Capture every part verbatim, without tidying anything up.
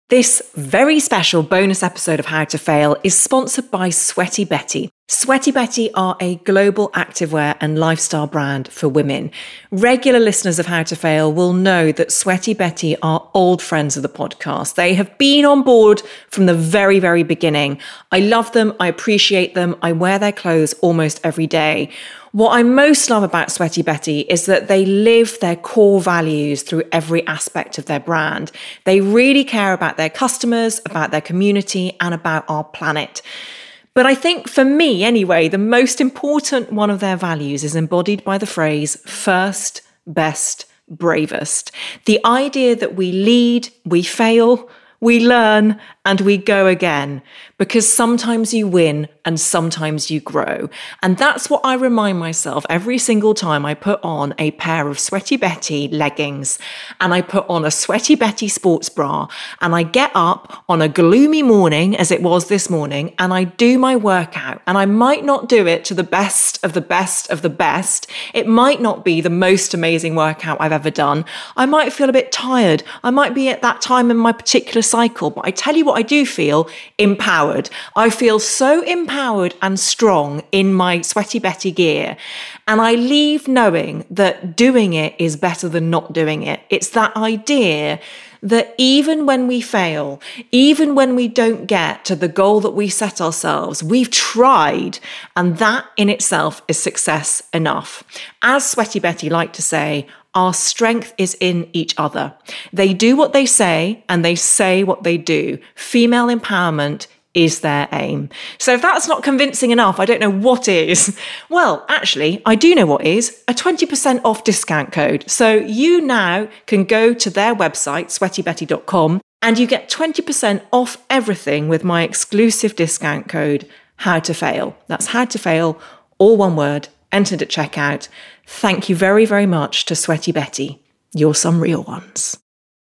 This very special bonus episode of How to Fail is sponsored by Sweaty Betty. Sweaty Betty are a global activewear and lifestyle brand for women. Regular listeners of How to Fail will know that Sweaty Betty are old friends of the podcast. They have been on board from the very, very beginning. I love them. I appreciate them. I wear their clothes almost every day. What I most love about Sweaty Betty is that they live their core values through every aspect of their brand. They really care about their customers, about their community, and about our planet. But I think for me, anyway, the most important one of their values is embodied by the phrase first, best, bravest. The idea that we lead, we fail, we learn, and we go again, because sometimes you win and sometimes you grow. And that's what I remind myself every single time I put on a pair of Sweaty Betty leggings and I put on a Sweaty Betty sports bra and I get up on a gloomy morning, as it was this morning, and I do my workout. And I might not do it to the best of the best of the best. It might not be the most amazing workout I've ever done. I might feel a bit tired. I might be at that time in my particular cycle, but I tell you what I do feel, empowered. I feel so empowered and strong in my Sweaty Betty gear. And I leave knowing that doing it is better than not doing it. It's that idea that even when we fail, even when we don't get to the goal that we set ourselves, we've tried, and that in itself is success enough. As Sweaty Betty like to say, our strength is in each other. They do what they say and they say what they do. Female empowerment is their aim. So if that's not convincing enough, I don't know what is. Well, actually, I do know what is, a twenty percent off discount code. So you now can go to their website, sweaty betty dot com, and you get twenty percent off everything with my exclusive discount code, How to Fail. That's How to Fail, all one word, entered at checkout. Thank you very, very much to Sweaty Betty. You're some real ones.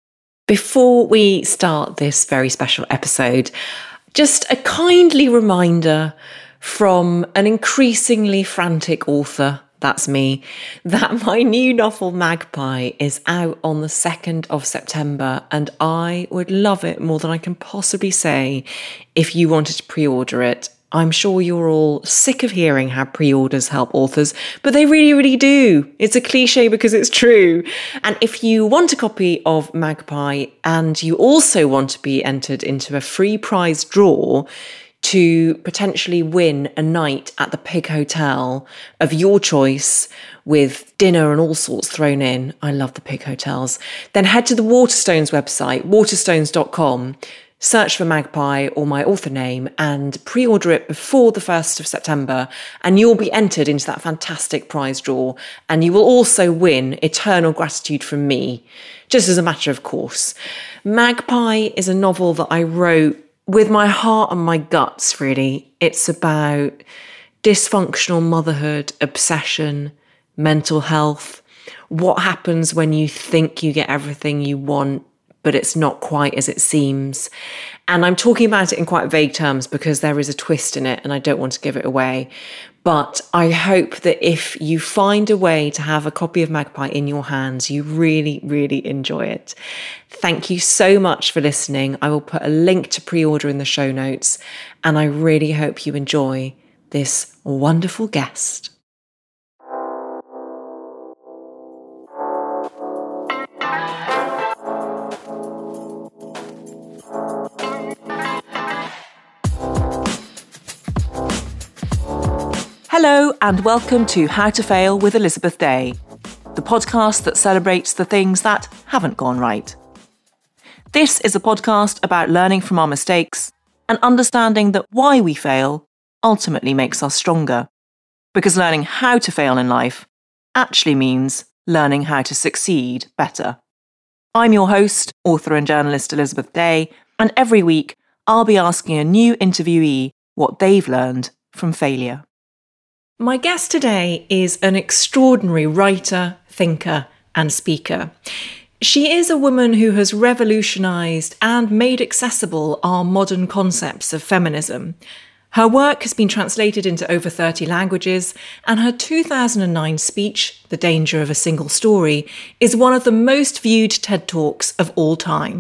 Before we start this very special episode, just a kindly reminder from an increasingly frantic author, that's me, that my new novel Magpie is out on the second of September, and I would love it more than I can possibly say if you wanted to pre-order it. I'm sure you're all sick of hearing how pre-orders help authors, but they really, really do. It's a cliche because it's true. And if you want a copy of Magpie and you also want to be entered into a free prize draw to potentially win a night at the Pig Hotel of your choice with dinner and all sorts thrown in, I love the Pig Hotels, then head to the Waterstones website, waterstones dot com, search for Magpie or my author name and pre-order it before the first of September, and you'll be entered into that fantastic prize draw. And you will also win eternal gratitude from me, just as a matter of course. Magpie is a novel that I wrote with my heart and my guts, really. It's about dysfunctional motherhood, obsession, mental health, what happens when you think you get everything you want, but it's not quite as it seems. And I'm talking about it in quite vague terms because there is a twist in it and I don't want to give it away. But I hope that if you find a way to have a copy of Magpie in your hands, you really, really enjoy it. Thank you so much for listening. I will put a link to pre-order in the show notes, and I really hope you enjoy this wonderful guest. Hello and welcome to How to Fail with Elizabeth Day, the podcast that celebrates the things that haven't gone right. This is a podcast about learning from our mistakes and understanding that why we fail ultimately makes us stronger. Because learning how to fail in life actually means learning how to succeed better. I'm your host, author and journalist Elizabeth Day, and every week I'll be asking a new interviewee what they've learned from failure. My guest today is an extraordinary writer, thinker, and speaker. She is a woman who has revolutionised and made accessible our modern concepts of feminism. Her work has been translated into over thirty languages, and her two thousand nine speech, The Danger of a Single Story, is one of the most viewed TED Talks of all time.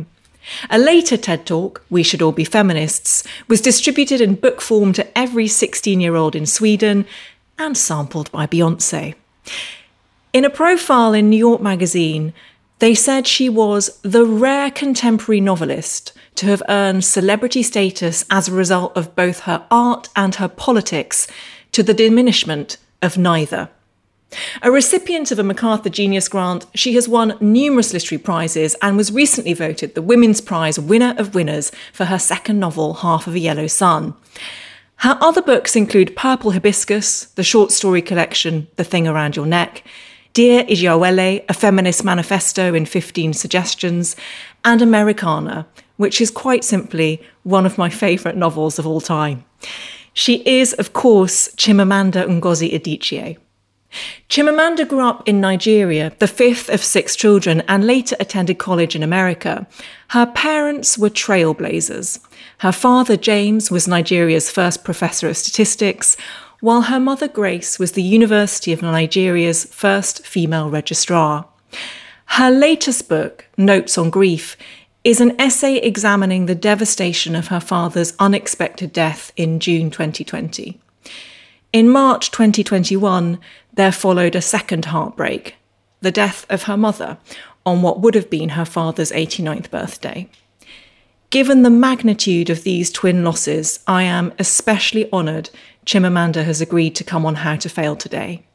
A later TED Talk, We Should All Be Feminists, was distributed in book form to every sixteen-year-old in Sweden and sampled by Beyoncé. In a profile in New York Magazine, they said she was the rare contemporary novelist to have earned celebrity status as a result of both her art and her politics, to the diminishment of neither. A recipient of a MacArthur Genius Grant, she has won numerous literary prizes and was recently voted the Women's Prize Winner of Winners for her second novel, Half of a Yellow Sun. Her other books include Purple Hibiscus, the short story collection The Thing Around Your Neck, Dear Ijeawele, a feminist manifesto in fifteen suggestions, and Americana, which is quite simply one of my favourite novels of all time. She is, of course, Chimamanda Ngozi Adichie. Chimamanda grew up in Nigeria, the fifth of six children, and later attended college in America. Her parents were trailblazers. Her father, James, was Nigeria's first professor of statistics, while her mother, Grace, was the University of Nigeria's first female registrar. Her latest book, Notes on Grief, is an essay examining the devastation of her father's unexpected death in June twenty twenty. In March twenty twenty-one, there followed a second heartbreak, the death of her mother, on what would have been her father's eighty-ninth birthday. Given the magnitude of these twin losses, I am especially honoured Chimamanda has agreed to come on How to Fail today.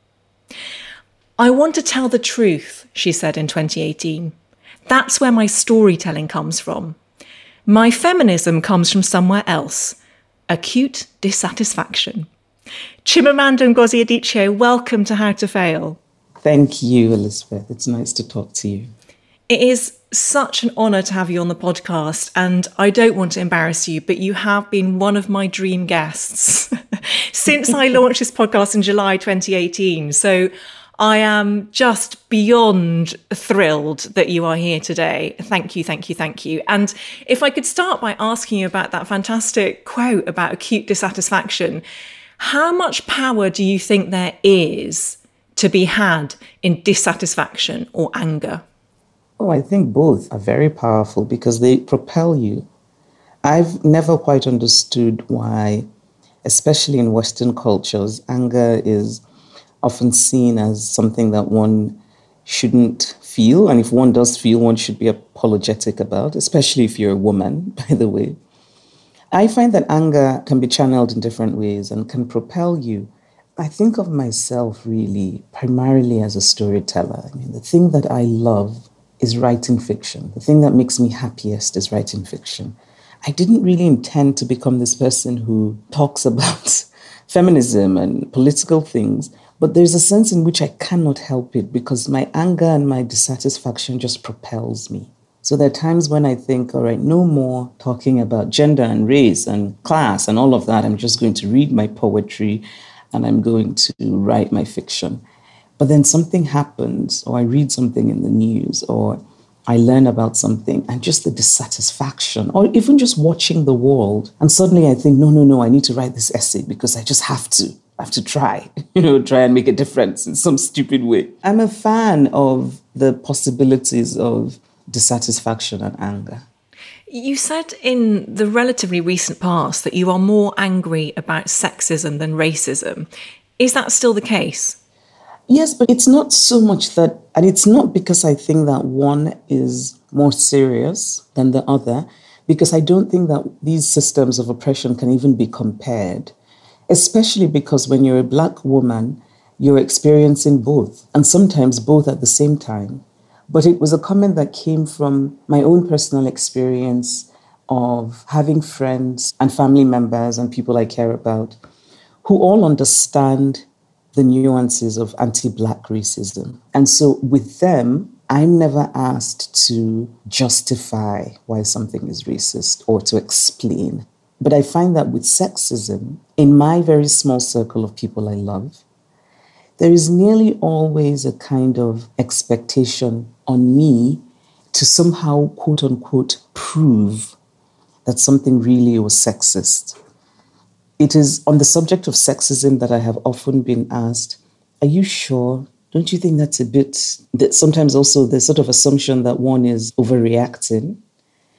I want to tell the truth, she said in twenty eighteen. That's where my storytelling comes from. My feminism comes from somewhere else. Acute dissatisfaction. Chimamanda Ngozi Adichie, welcome to How to Fail. Thank you, Elizabeth. It's nice to talk to you. It is such an honour to have you on the podcast, and I don't want to embarrass you, but you have been one of my dream guests since I launched this podcast in July twenty eighteen. So I am just beyond thrilled that you are here today. Thank you, thank you, thank you. And if I could start by asking you about that fantastic quote about acute dissatisfaction, how much power do you think there is to be had in dissatisfaction or anger? Oh, I think both are very powerful because they propel you. I've never quite understood why, especially in Western cultures, anger is often seen as something that one shouldn't feel. And if one does feel, one should be apologetic about, especially if you're a woman, by the way. I find that anger can be channeled in different ways and can propel you. I think of myself really primarily as a storyteller. I mean, the thing that I love is writing fiction. The thing that makes me happiest is writing fiction. I didn't really intend to become this person who talks about feminism and political things, but there's a sense in which I cannot help it because my anger and my dissatisfaction just propels me. So there are times when I think, all right, no more talking about gender and race and class and all of that. I'm just going to read my poetry and I'm going to write my fiction. But then something happens, or I read something in the news, or I learn about something, and just the dissatisfaction, or even just watching the world. And suddenly I think, no, no, no, I need to write this essay because I just have to. I have to try, you know, try and make a difference in some stupid way. I'm a fan of the possibilities of dissatisfaction and anger. You said in the relatively recent past that you are more angry about sexism than racism. Is that still the case? Yes, but it's not so much that, and it's not because I think that one is more serious than the other, because I don't think that these systems of oppression can even be compared, especially because when you're a Black woman, you're experiencing both, and sometimes both at the same time. But it was a comment that came from my own personal experience of having friends and family members and people I care about who all understand the nuances of anti-Black racism. And so with them, I'm never asked to justify why something is racist or to explain. But I find that with sexism, in my very small circle of people I love, there is nearly always a kind of expectation on me to somehow, quote unquote, prove that something really was sexist. It is on the subject of sexism that I have often been asked, are you sure? Don't you think that's a bit, that sometimes also there's sort of assumption that one is overreacting?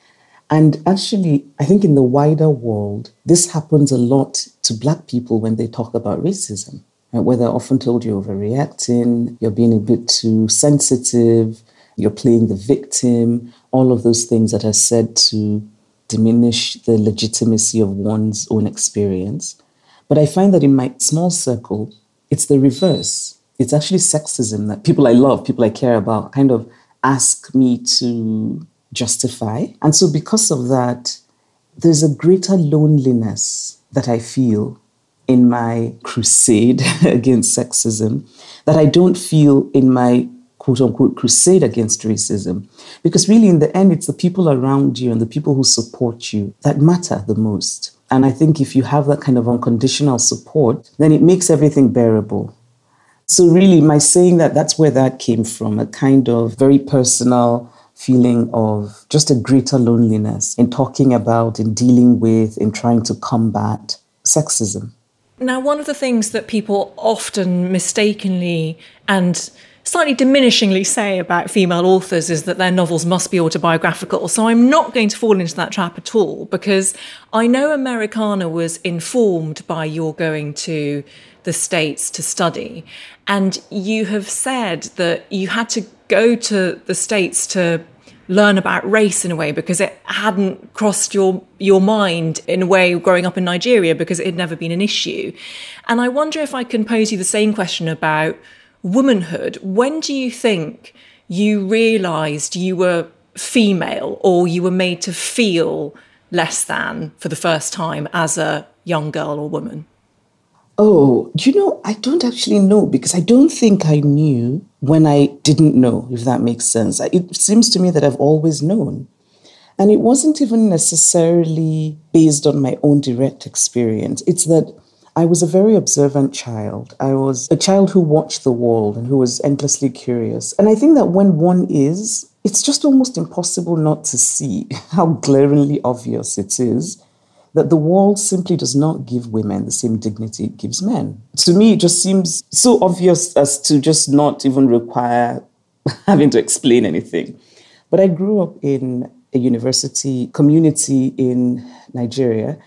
And actually, I think in the wider world, this happens a lot to Black people when they talk about racism, right? Where they're often told you're overreacting, you're being a bit too sensitive, you're playing the victim, all of those things that are said to diminish the legitimacy of one's own experience. But I find that in my small circle, it's the reverse. It's actually sexism that people I love, people I care about, kind of ask me to justify. And so because of that, there's a greater loneliness that I feel in my crusade against sexism that I don't feel in my quote unquote crusade against racism. Because really, in the end, it's the people around you and the people who support you that matter the most. And I think if you have that kind of unconditional support, then it makes everything bearable. So really, my saying that, that's where that came from, a kind of very personal feeling of just a greater loneliness in talking about, in dealing with, in trying to combat sexism. Now, one of the things that people often mistakenly and slightly diminishingly say about female authors is that their novels must be autobiographical. So I'm not going to fall into that trap at all, because I know Americana was informed by your going to the States to study. And you have said that you had to go to the States to learn about race in a way because it hadn't crossed your your mind in a way growing up in Nigeria because it had never been an issue. And I wonder if I can pose you the same question about womanhood. When do you think you realised you were female or you were made to feel less than for the first time as a young girl or woman? Oh, you know, I don't actually know because I don't think I knew when I didn't know, if that makes sense. It seems to me that I've always known. And it wasn't even necessarily based on my own direct experience. It's that I was a very observant child. I was a child who watched the world and who was endlessly curious. And I think that when one is, it's just almost impossible not to see how glaringly obvious it is that the world simply does not give women the same dignity it gives men. To me, it just seems so obvious as to just not even require having to explain anything. But I grew up in a university community in Nigeria,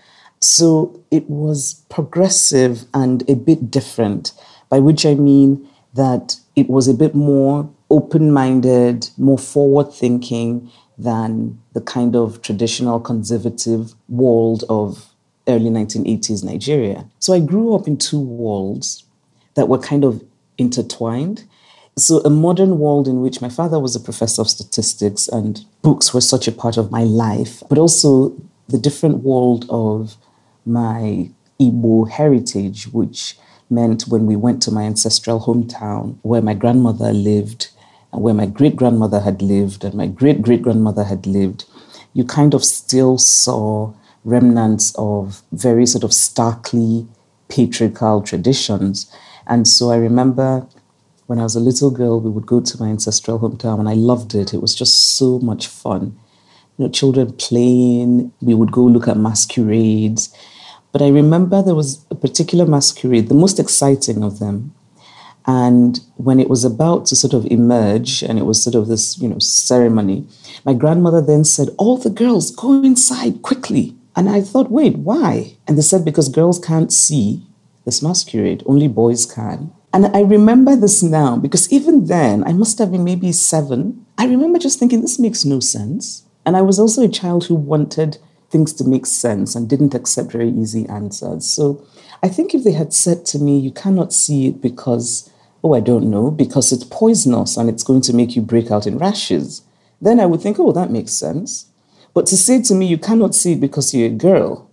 so it was progressive and a bit different, by which I mean that it was a bit more open-minded, more forward-thinking than the kind of traditional conservative world of early nineteen eighties Nigeria. So I grew up in two worlds that were kind of intertwined. So a modern world in which my father was a professor of statistics and books were such a part of my life, but also the different world of my Igbo heritage, which meant when we went to my ancestral hometown where my grandmother lived, and where my great-grandmother had lived and my great-great-grandmother had lived, you kind of still saw remnants of very sort of starkly patriarchal traditions. And so I remember when I was a little girl, we would go to my ancestral hometown and I loved it. It was just so much fun. You know, children playing, we would go look at masquerades. But I remember there was a particular masquerade, the most exciting of them. And when it was about to sort of emerge, and it was sort of this, you know, ceremony, my grandmother then said, all the girls, go inside quickly. And I thought, wait, why? And they said, because girls can't see this masquerade, only boys can. And I remember this now, because even then, I must have been maybe seven. I remember just thinking, this makes no sense. And I was also a child who wanted things to make sense and didn't accept very easy answers. So I think if they had said to me, you cannot see it because, oh, I don't know, because it's poisonous and it's going to make you break out in rashes, then I would think, oh, that makes sense. But to say to me, you cannot see it because you're a girl,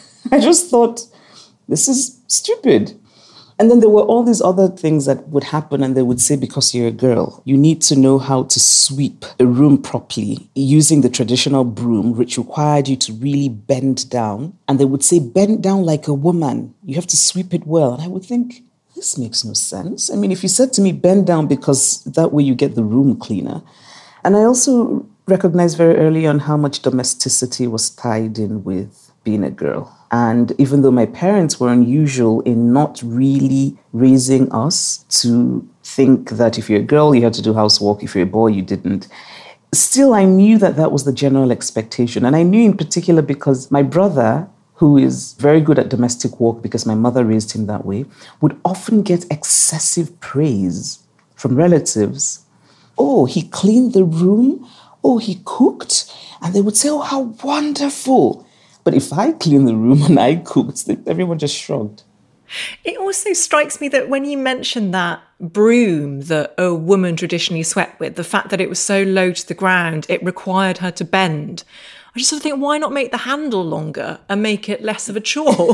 I just thought, this is stupid. And then there were all these other things that would happen, and they would say, because you're a girl, you need to know how to sweep a room properly using the traditional broom, which required you to really bend down. And they would say, bend down like a woman. You have to sweep it well. And I would think, this makes no sense. I mean, if you said to me, bend down because that way you get the room cleaner. And I also recognized very early on how much domesticity was tied in with being a girl. And even though my parents were unusual in not really raising us to think that if you're a girl, you had to do housework, if you're a boy, you didn't, still, I knew that that was the general expectation. And I knew in particular because my brother, who is very good at domestic work because my mother raised him that way, would often get excessive praise from relatives. Oh, he cleaned the room. Oh, he cooked. And they would say, oh, how wonderful. But if I cleaned the room and I cooked, everyone just shrugged. It also strikes me that when you mentioned that broom that a woman traditionally swept with, the fact that it was so low to the ground, it required her to bend. I just sort of think, why not make the handle longer and make it less of a chore?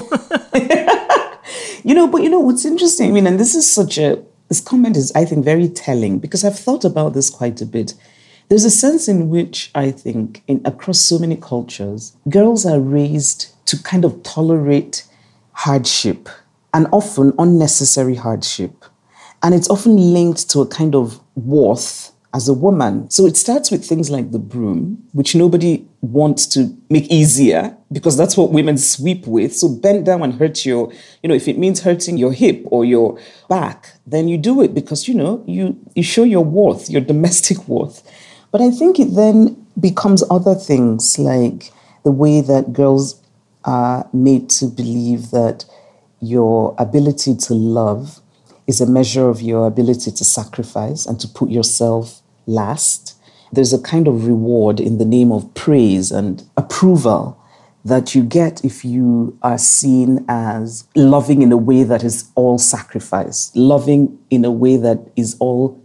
You know, but you know, what's interesting, I mean, and this is such a, this comment is, I think, very telling because I've thought about this quite a bit. There's a sense in which I think in across so many cultures, girls are raised to kind of tolerate hardship, and often unnecessary hardship. And it's often linked to a kind of worth as a woman. So it starts with things like the broom, which nobody wants to make easier because that's what women sweep with. So bend down and hurt your, you know, if it means hurting your hip or your back, then you do it because, you know, you, you show your worth, your domestic worth. But I think it then becomes other things like the way that girls are made to believe that your ability to love is a measure of your ability to sacrifice and to put yourself last. There's a kind of reward in the name of praise and approval that you get if you are seen as loving in a way that is all sacrifice, loving in a way that is all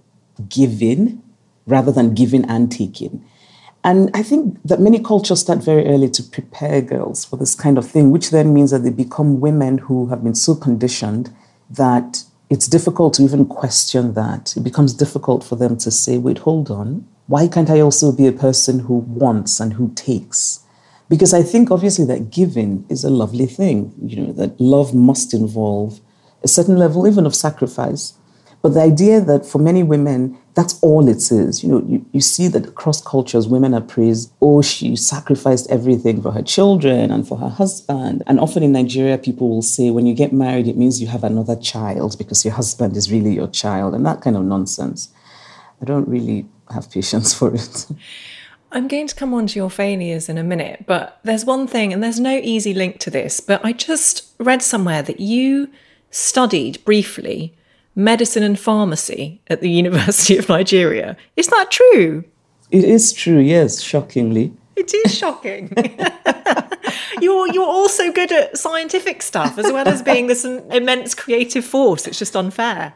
giving rather than giving and taking. And I think that many cultures start very early to prepare girls for this kind of thing, which then means that they become women who have been so conditioned that it's difficult to even question that. It becomes difficult for them to say, wait, hold on. Why can't I also be a person who wants and who takes? Because I think obviously that giving is a lovely thing, you know, that love must involve a certain level even of sacrifice. But the idea that for many women, that's all it is. You know, you, you see that across cultures, women are praised, oh, she sacrificed everything for her children and for her husband. And often in Nigeria, people will say, when you get married, it means you have another child because your husband is really your child, and that kind of nonsense. I don't really have patience for it. I'm going to come on to your failures in a minute, but there's one thing, and there's no easy link to this, but I just read somewhere that you studied briefly medicine and pharmacy at the University of Nigeria. Is that true? It is true, yes, shockingly. It is shocking. you're you're also good at scientific stuff as well as being this immense creative force. It's just unfair.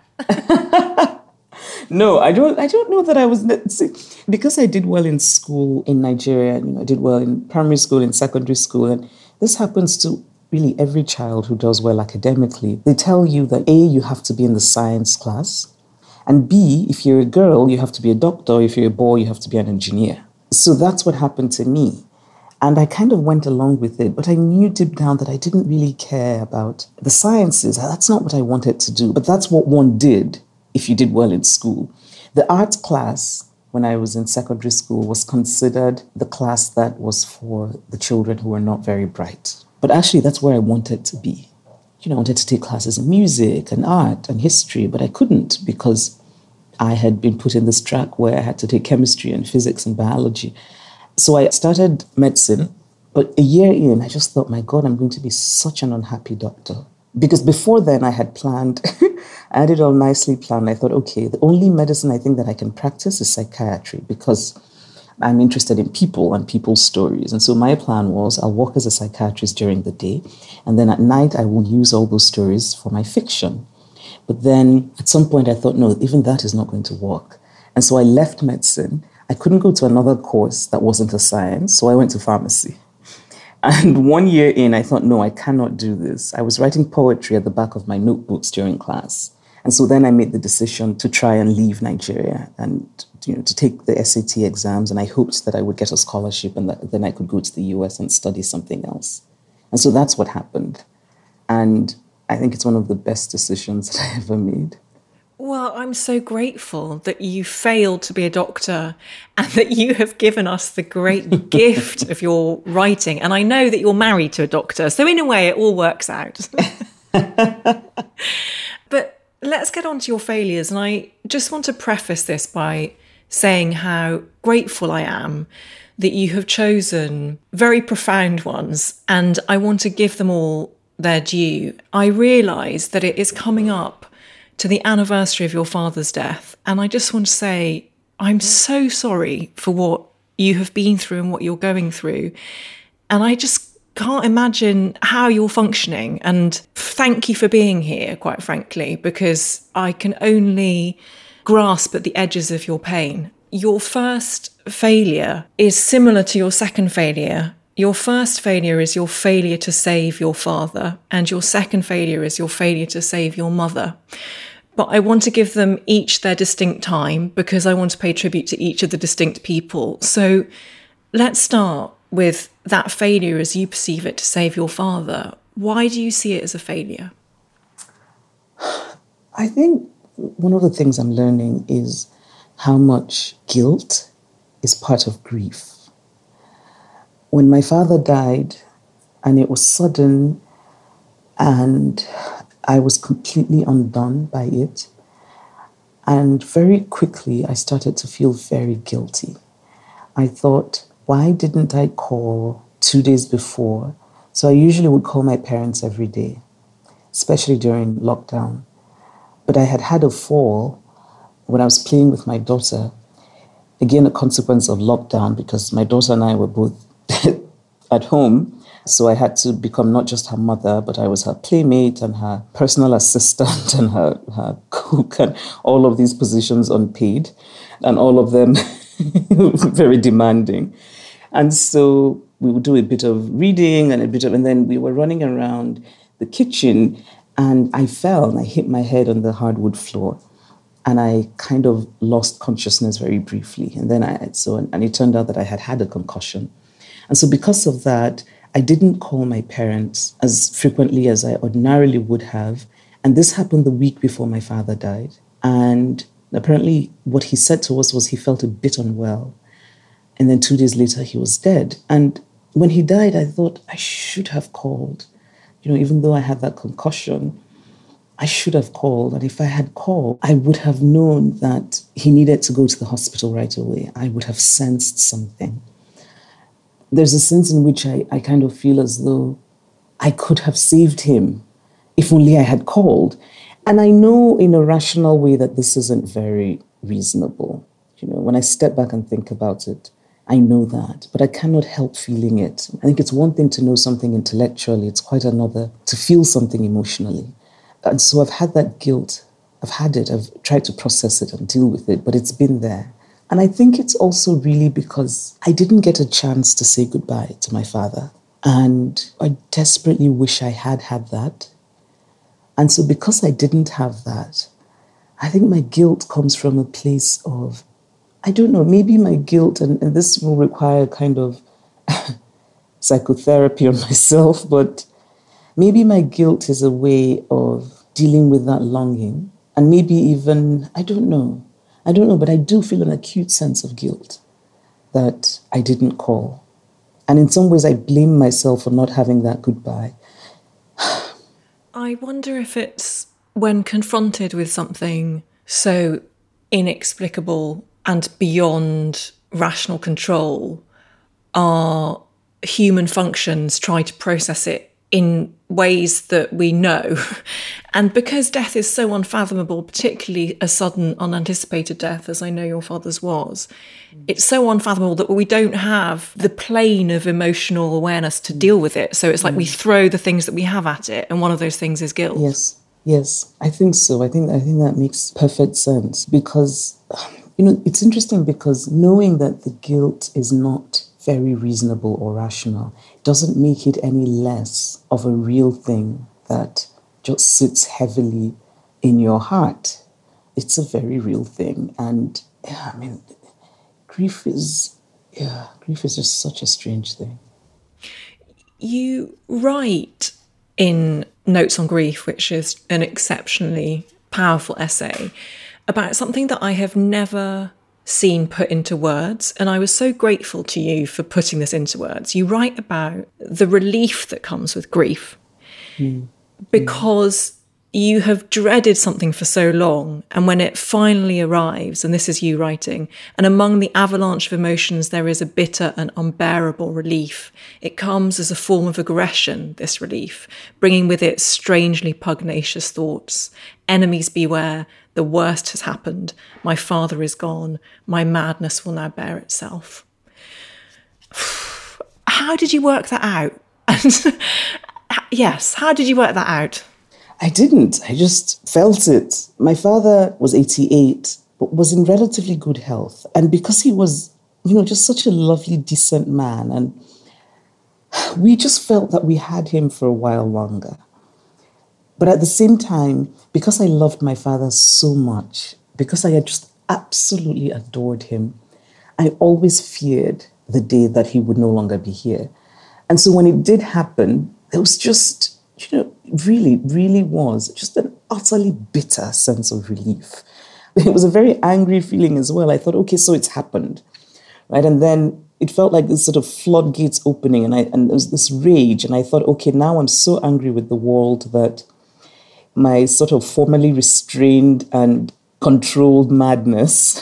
No, I don't I don't know that I was because I did well in school in Nigeria, you know, I did well in primary school, in secondary school, and this happens to really every child who does well academically. They tell you that A, you have to be in the science class, and B, if you're a girl, you have to be a doctor, if you're a boy, you have to be an engineer. So that's what happened to me. And I kind of went along with it, but I knew deep down that I didn't really care about the sciences. That's not what I wanted to do, but that's what one did if you did well in school. The art class, when I was in secondary school, was considered the class that was for the children who were not very bright. But actually, that's where I wanted to be. You know, I wanted to take classes in music and art and history, but I couldn't because I had been put in this track where I had to take chemistry and physics and biology. So I started medicine, but a year in, I just thought, my God, I'm going to be such an unhappy doctor. Because before then, I had planned, I had it all nicely planned. I thought, okay, the only medicine I think that I can practice is psychiatry because I'm interested in people and people's stories. And so my plan was I'll work as a psychiatrist during the day, and then at night I will use all those stories for my fiction. But then at some point I thought, no, even that is not going to work. And so I left medicine. I couldn't go to another course that wasn't a science, so I went to pharmacy. And one year in, I thought, no, I cannot do this. I was writing poetry at the back of my notebooks during class. And so then I made the decision to try and leave Nigeria and, you know, to take the S A T exams. And I hoped that I would get a scholarship and that then I could go to the U S and study something else. And so that's what happened. And I think it's one of the best decisions that I ever made. Well, I'm so grateful that you failed to be a doctor and that you have given us the great gift of your writing. And I know that you're married to a doctor. So in a way, it all works out. But let's get on to your failures. And I just want to preface this by saying how grateful I am that you have chosen very profound ones, and I want to give them all their due. I realise that it is coming up to the anniversary of your father's death, and I just want to say I'm so sorry for what you have been through and what you're going through, and I just can't imagine how you're functioning. And thank you for being here, quite frankly, because I can only grasp at the edges of your pain. Your first failure is similar to your second failure. Your first failure is your failure to save your father, and your second failure is your failure to save your mother. But I want to give them each their distinct time because I want to pay tribute to each of the distinct people. So let's start with that failure as you perceive it to save your father. Why do you see it as a failure? I think one of the things I'm learning is how much guilt is part of grief. When my father died, and it was sudden, and I was completely undone by it, and very quickly I started to feel very guilty. I thought, why didn't I call two days before? So I usually would call my parents every day, especially during lockdown. But I had had a fall when I was playing with my daughter. Again, a consequence of lockdown, because my daughter and I were both at home. So I had to become not just her mother, but I was her playmate and her personal assistant and her, her cook and all of these positions unpaid, and all of them very demanding. And so we would do a bit of reading and a bit of, and then we were running around the kitchen, and I fell and I hit my head on the hardwood floor. And I kind of lost consciousness very briefly. And then I, so, and it turned out that I had had a concussion. And so because of that, I didn't call my parents as frequently as I ordinarily would have. And this happened the week before my father died. And apparently what he said to us was he felt a bit unwell. And then two days later, he was dead. And when he died, I thought I should have called. You know, even though I had that concussion, I should have called. And if I had called, I would have known that he needed to go to the hospital right away. I would have sensed something. There's a sense in which I, I kind of feel as though I could have saved him if only I had called. And I know in a rational way that this isn't very reasonable. You know, when I step back and think about it, I know that, but I cannot help feeling it. I think it's one thing to know something intellectually. It's quite another to feel something emotionally. And so I've had that guilt. I've had it. I've tried to process it and deal with it, but it's been there. And I think it's also really because I didn't get a chance to say goodbye to my father. And I desperately wish I had had that. And so because I didn't have that, I think my guilt comes from a place of, I don't know, maybe my guilt, and, and this will require kind of psychotherapy on myself, but maybe my guilt is a way of dealing with that longing. And maybe even, I don't know, I don't know, but I do feel an acute sense of guilt that I didn't call. And in some ways, I blame myself for not having that goodbye. I wonder if it's when confronted with something so inexplicable and beyond rational control, our human functions try to process it in ways that we know. And because death is so unfathomable, particularly a sudden, unanticipated death, as I know your father's was, it's so unfathomable that we don't have the plane of emotional awareness to deal with it. So it's like we throw the things that we have at it, and one of those things is guilt. Yes, yes, I think so. I think I think that makes perfect sense because, you know, it's interesting because knowing that the guilt is not very reasonable or rational doesn't make it any less of a real thing that just sits heavily in your heart. It's a very real thing. And yeah, I mean, grief is, yeah, grief is just such a strange thing. You write in Notes on Grief, which is an exceptionally powerful essay, about something that I have never seen put into words. And I was so grateful to you for putting this into words. You write about the relief that comes with grief. Mm. Because you have dreaded something for so long, and when it finally arrives, and this is you writing, and among the avalanche of emotions there is a bitter and unbearable relief. It comes as a form of aggression, this relief, bringing with it strangely pugnacious thoughts. Enemies beware, the worst has happened, my father is gone, my madness will now bear itself. How did you work that out? Yes, how did you work that out? I didn't. I just felt it. My father was eighty-eight, but was in relatively good health. And because he was, you know, just such a lovely, decent man, and we just felt that we had him for a while longer. But at the same time, because I loved my father so much, because I had just absolutely adored him, I always feared the day that he would no longer be here. And so when it did happen, it was just, you know, really, really was just an utterly bitter sense of relief. It was a very angry feeling as well. I thought, okay, so it's happened, right? And then it felt like this sort of floodgates opening, and I and there was this rage. And I thought, okay, now I'm so angry with the world that my sort of formerly restrained and controlled madness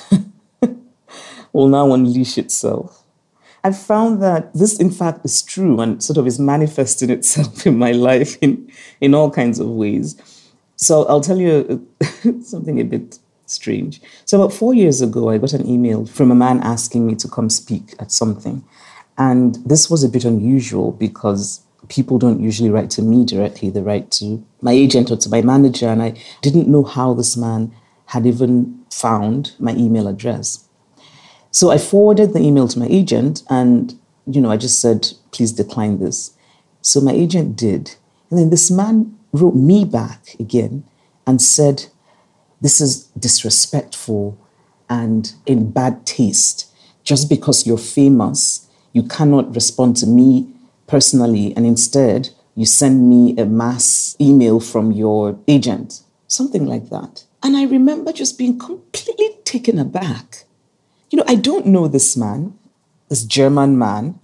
will now unleash itself. I found that this, in fact, is true and sort of is manifesting itself in my life in, in all kinds of ways. So I'll tell you something a bit strange. So about four years ago, I got an email from a man asking me to come speak at something. And this was a bit unusual because people don't usually write to me directly. They write to my agent or to my manager. And I didn't know how this man had even found my email address. So I forwarded the email to my agent and, you know, I just said, please decline this. So my agent did. And then this man wrote me back again and said, this is disrespectful and in bad taste. Just because you're famous, you cannot respond to me personally, and instead you send me a mass email from your agent, something like that. And I remember just being completely taken aback. You know, I don't know this man, this German man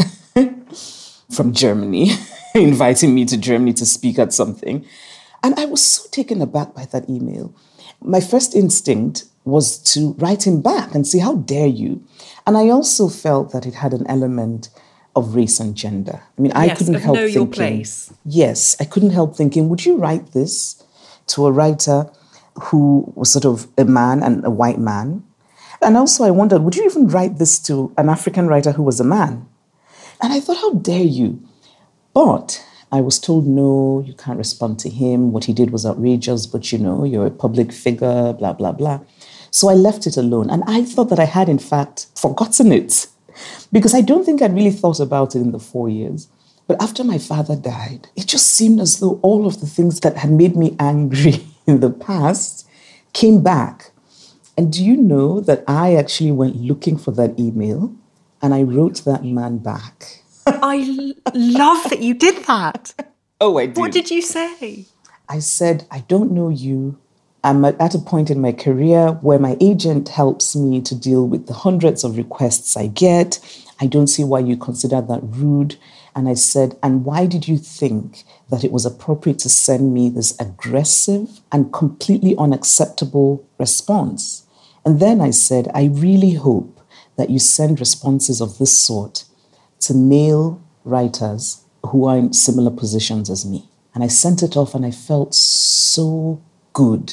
from Germany, inviting me to Germany to speak at something. And I was so taken aback by that email. My first instinct was to write him back and say, how dare you? And I also felt that it had an element of race and gender. I mean, I yes, couldn't of help know thinking. Your place. Yes, I couldn't help thinking, would you write this to a writer who was sort of a man and a white man? And also I wondered, would you even write this to an African writer who was a man? And I thought, how dare you? But I was told, no, you can't respond to him. What he did was outrageous, but you know, you're a public figure, blah, blah, blah. So I left it alone. And I thought that I had, in fact, forgotten it because I don't think I'd really thought about it in the four years. But after my father died, it just seemed as though all of the things that had made me angry in the past came back. And do you know that I actually went looking for that email and I wrote that man back? I l- love that you did that. Oh, I did. What did you say? I said, I don't know you. I'm at a point in my career where my agent helps me to deal with the hundreds of requests I get. I don't see why you consider that rude. And I said, and why did you think that it was appropriate to send me this aggressive and completely unacceptable response? And then I said, I really hope that you send responses of this sort to male writers who are in similar positions as me. And I sent it off and I felt so good.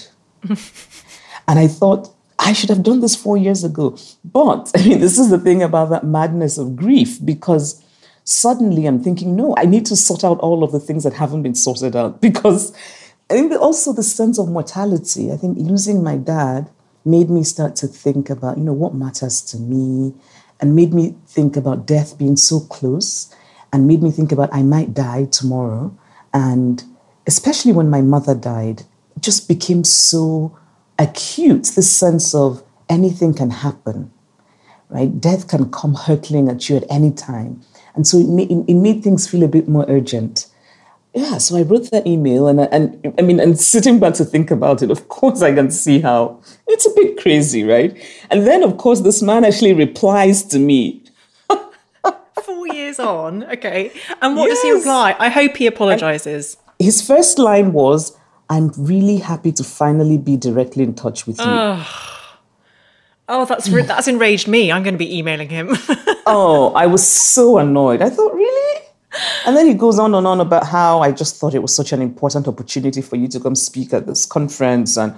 And I thought, I should have done this four years ago. But, I mean, this is the thing about that madness of grief, because suddenly I'm thinking, no, I need to sort out all of the things that haven't been sorted out. Because I think also the sense of mortality, I think losing my dad made me start to think about, you know, what matters to me, and made me think about death being so close, and made me think about I might die tomorrow. And especially when my mother died, it just became so acute, this sense of anything can happen, right? Death can come hurtling at you at any time. And so it made, it made things feel a bit more urgent. Yeah, so I wrote that email, and, and I mean, and sitting back to think about it, of course I can see how it's a bit crazy, right? And then, of course, this man actually replies to me. Four years on, okay. And what Yes. does he reply? I hope he apologises. His first line was, I'm really happy to finally be directly in touch with you. Oh. Oh, that's that's enraged me. I'm going to be emailing him. Oh, I was so annoyed. I thought, really? And then he goes on and on about how I just thought it was such an important opportunity for you to come speak at this conference. And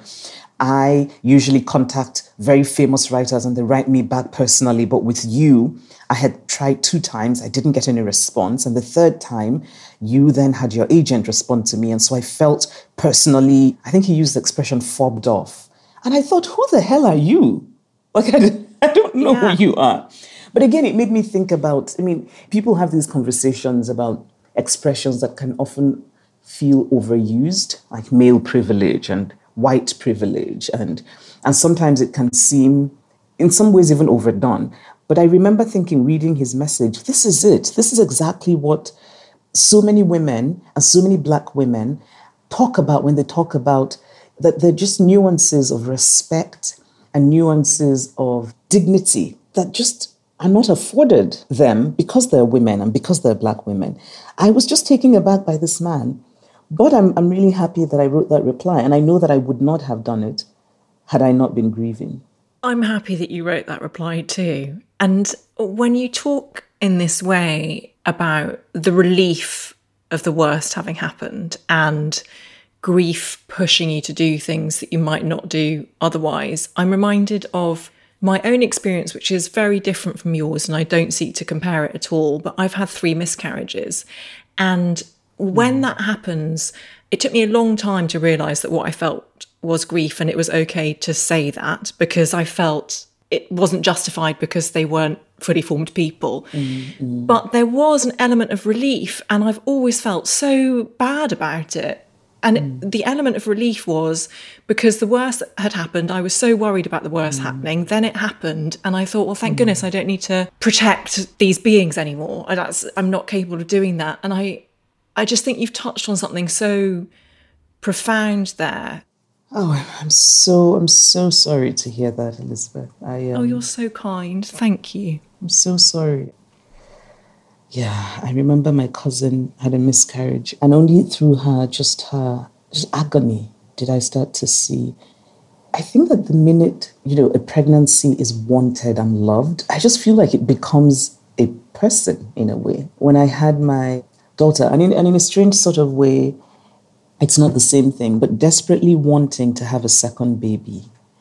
I usually contact very famous writers and they write me back personally. But with you, I had tried two times. I didn't get any response. And the third time, you then had your agent respond to me. And so I felt personally, I think he used the expression fobbed off. And I thought, who the hell are you? Like, I, I don't know yeah. who you are. But again, it made me think about, I mean, people have these conversations about expressions that can often feel overused, like male privilege and white privilege. And, and sometimes it can seem, in some ways, even overdone. But I remember thinking, reading his message, this is it. This is exactly what so many women and so many Black women talk about when they talk about that they're just nuances of respect and nuances of dignity that just are not afforded them because they're women and because they're Black women. I was just taken aback by this man, but I'm I'm really happy that I wrote that reply, and I know that I would not have done it had I not been grieving. I'm happy that you wrote that reply too. And when you talk in this way about the relief of the worst having happened and grief pushing you to do things that you might not do otherwise, I'm reminded of my own experience, which is very different from yours, and I don't seek to compare it at all, but I've had three miscarriages. And when mm. that happens, it took me a long time to realise that what I felt was grief, and it was okay to say that because I felt it wasn't justified because they weren't fully formed people. Mm-hmm. But there was an element of relief, and I've always felt so bad about it. And mm. the element of relief was because the worst had happened. I was so worried about the worst mm. happening. Then it happened. And I thought, well, thank mm. goodness I don't need to protect these beings anymore. I, that's, I'm not capable of doing that. And I, I just think you've touched on something so profound there. Oh, I'm so, I'm so sorry to hear that, Elizabeth. I, um, oh, you're so kind. Thank you. I'm so sorry. Yeah, I remember my cousin had a miscarriage, and only through her, just her, just agony, did I start to see. I think that the minute, you know, a pregnancy is wanted and loved, I just feel like it becomes a person in a way. When I had my daughter, and in, and in a strange sort of way, it's not the same thing, but desperately wanting to have a second baby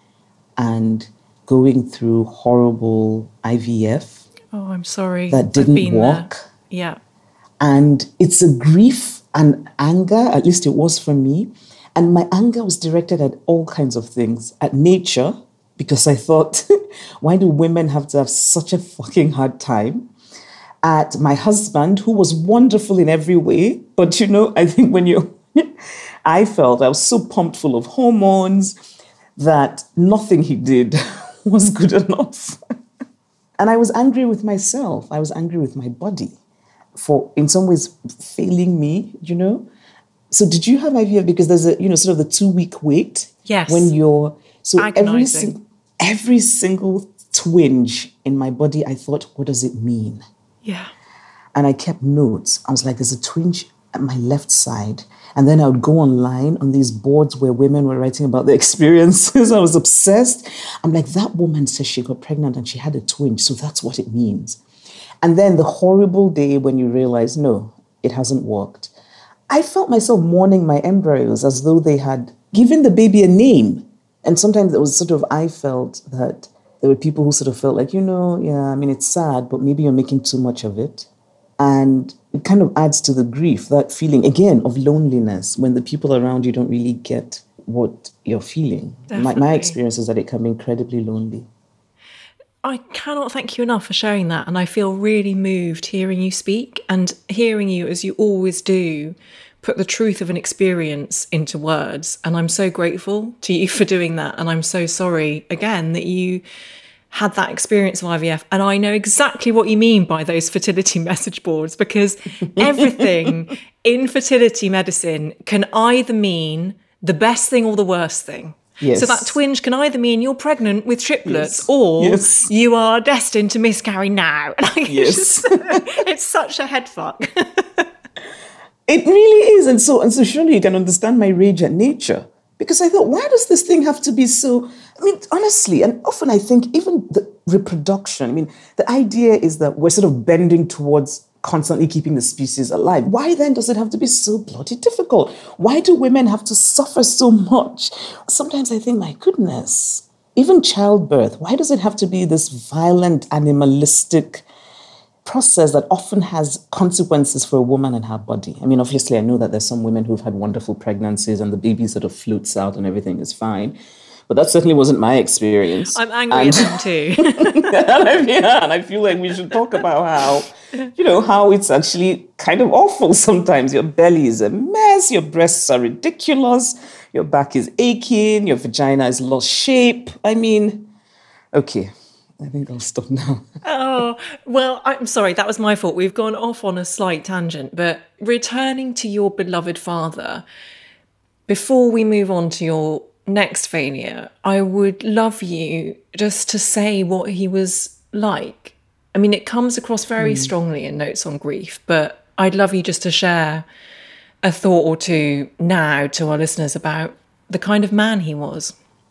and going through horrible I V F. Oh, I'm sorry. That didn't work. There. Yeah. And it's a grief and anger, at least it was for me. And my anger was directed at all kinds of things. At nature, because I thought, why do women have to have such a fucking hard time? At my husband, who was wonderful in every way. But, you know, I think when you... I felt I was so pumped full of hormones that nothing he did was good enough. And I was angry with myself. I was angry with my body for, in some ways, failing me, you know? So did you have I V F? Because there's a, you know, sort of the two-week wait. Yes. When you're, so every, Agonizing. every single twinge in my body, I thought, what does it mean? Yeah. And I kept notes. I was like, there's a twinge at my left side. And then I would go online on these boards where women were writing about their experiences. I was obsessed. I'm like, that woman says she got pregnant and she had a twinge, so that's what it means. And then the horrible day when you realize, no, it hasn't worked. I felt myself mourning my embryos as though they had given the baby a name. And sometimes it was sort of, I felt that there were people who sort of felt like, you know, yeah, I mean, it's sad, but maybe you're making too much of it. And it kind of adds to the grief, that feeling, again, of loneliness when the people around you don't really get what you're feeling. My, my experience is that it can be incredibly lonely. I cannot thank you enough for sharing that. And I feel really moved hearing you speak and hearing you, as you always do, put the truth of an experience into words. And I'm so grateful to you for doing that. And I'm so sorry, again, that you had that experience of I V F. And I know exactly what you mean by those fertility message boards, because everything in fertility medicine can either mean the best thing or the worst thing. Yes. So that twinge can either mean you're pregnant with triplets, yes. or yes. you are destined to miscarry now. Like, yes. It's, just, it's such a head fuck. It really is. And so, and so surely you can understand my rage at nature. Because I thought, why does this thing have to be so... I mean, honestly, and often I think even the reproduction, I mean, the idea is that we're sort of bending towards constantly keeping the species alive. Why then does it have to be so bloody difficult? Why do women have to suffer so much? Sometimes I think, my goodness, even childbirth, why does it have to be this violent, animalistic process that often has consequences for a woman and her body? I mean, obviously, I know that there's some women who've had wonderful pregnancies and the baby sort of floats out and everything is fine. But that certainly wasn't my experience. I'm angry and, at them too. and, I, yeah, and I feel like we should talk about how, you know, how it's actually kind of awful sometimes. Your belly is a mess, your breasts are ridiculous, your back is aching, your vagina has lost shape. I mean, okay. I think I'll stop now. Oh, well, I'm sorry, that was my fault. We've gone off on a slight tangent, but returning to your beloved father, before we move on to your next failure, I would love you just to say what he was like. I mean, it comes across very mm. strongly in Notes on Grief, but I'd love you just to share a thought or two now to our listeners about the kind of man he was.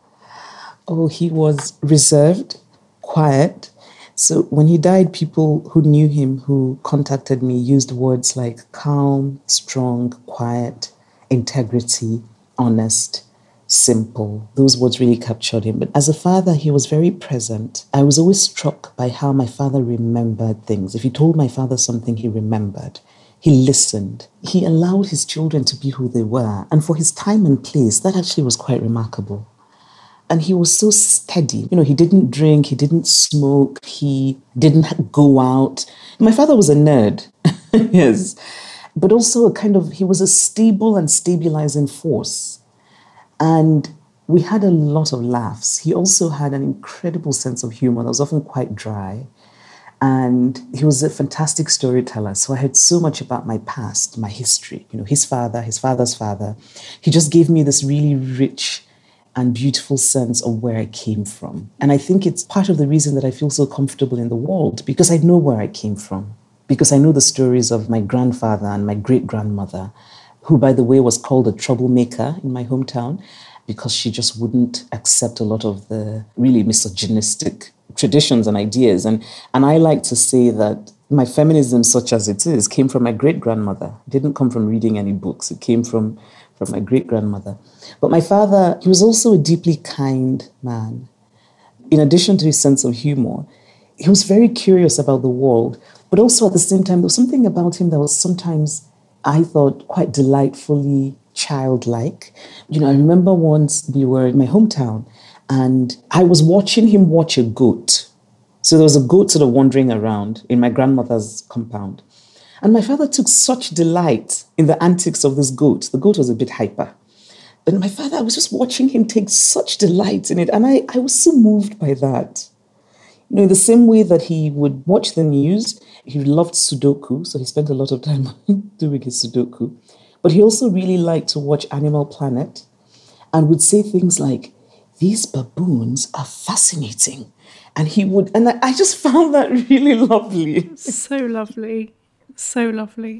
Oh, he was reserved, quiet. So when he died, people who knew him, who contacted me, used words like calm, strong, quiet, integrity, honest, simple. Those words really captured him. But as a father, he was very present. I was always struck by how my father remembered things. If you told my father something, he remembered. He listened. He allowed his children to be who they were. And for his time and place, that actually was quite remarkable. And he was so steady. You know, he didn't drink, he didn't smoke, he didn't go out. My father was a nerd, yes. But also a kind of, he was a stable and stabilizing force. And we had a lot of laughs. He also had an incredible sense of humor that was often quite dry. And he was a fantastic storyteller. So I heard so much about my past, my history. You know, his father, his father's father. He just gave me this really rich and beautiful sense of where I came from. And I think it's part of the reason that I feel so comfortable in the world, because I know where I came from, because I know the stories of my grandfather and my great-grandmother, who, by the way, was called a troublemaker in my hometown because she just wouldn't accept a lot of the really misogynistic traditions and ideas. And, and I like to say that my feminism, such as it is, came from my great-grandmother. It didn't come from reading any books. It came from, from my great-grandmother. But my father, he was also a deeply kind man. In addition to his sense of humor, he was very curious about the world, but also at the same time, there was something about him that was sometimes, I thought, quite delightfully childlike. You know, I remember once we were in my hometown and I was watching him watch a goat. So there was a goat sort of wandering around in my grandmother's compound. And my father took such delight in the antics of this goat. The goat was a bit hyper. But my father, I was just watching him take such delight in it. And I, I was so moved by that. You know, in the same way that he would watch the news, he loved Sudoku, so he spent a lot of time doing his Sudoku. But he also really liked to watch Animal Planet and would say things like, "These baboons are fascinating." And he would, and I, I just found that really lovely. So lovely. So lovely.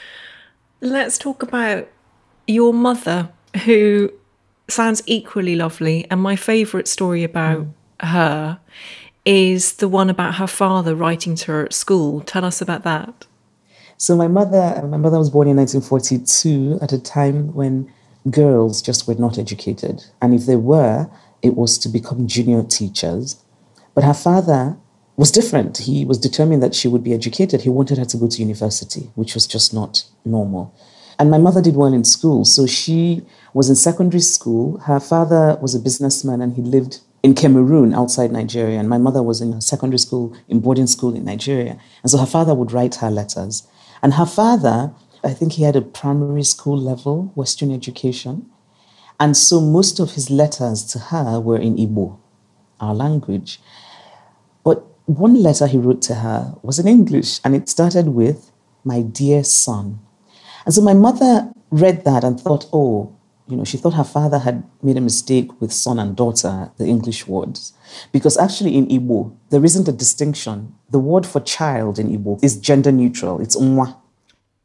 Let's talk about your mother, who sounds equally lovely. And my favourite story about mm. her is the one about her father writing to her at school. Tell us about that. So my mother, my mother was born in nineteen forty-two at a time when girls just were not educated. And if they were, it was to become junior teachers. But her father was different. He was determined that she would be educated. He wanted her to go to university, which was just not normal. And my mother did well in school. So she was in secondary school. Her father was a businessman and he lived in Cameroon outside Nigeria. And my mother was in a secondary school, in boarding school in Nigeria. And so her father would write her letters. And her father, I think he had a primary school level Western education. And so most of his letters to her were in Igbo, our language. But one letter he wrote to her was in English, and it started with, "My dear son." And so my mother read that and thought, oh, you know, she thought her father had made a mistake with son and daughter, the English words. Because actually in Igbo, there isn't a distinction. The word for child in Igbo is gender neutral. It's umwa.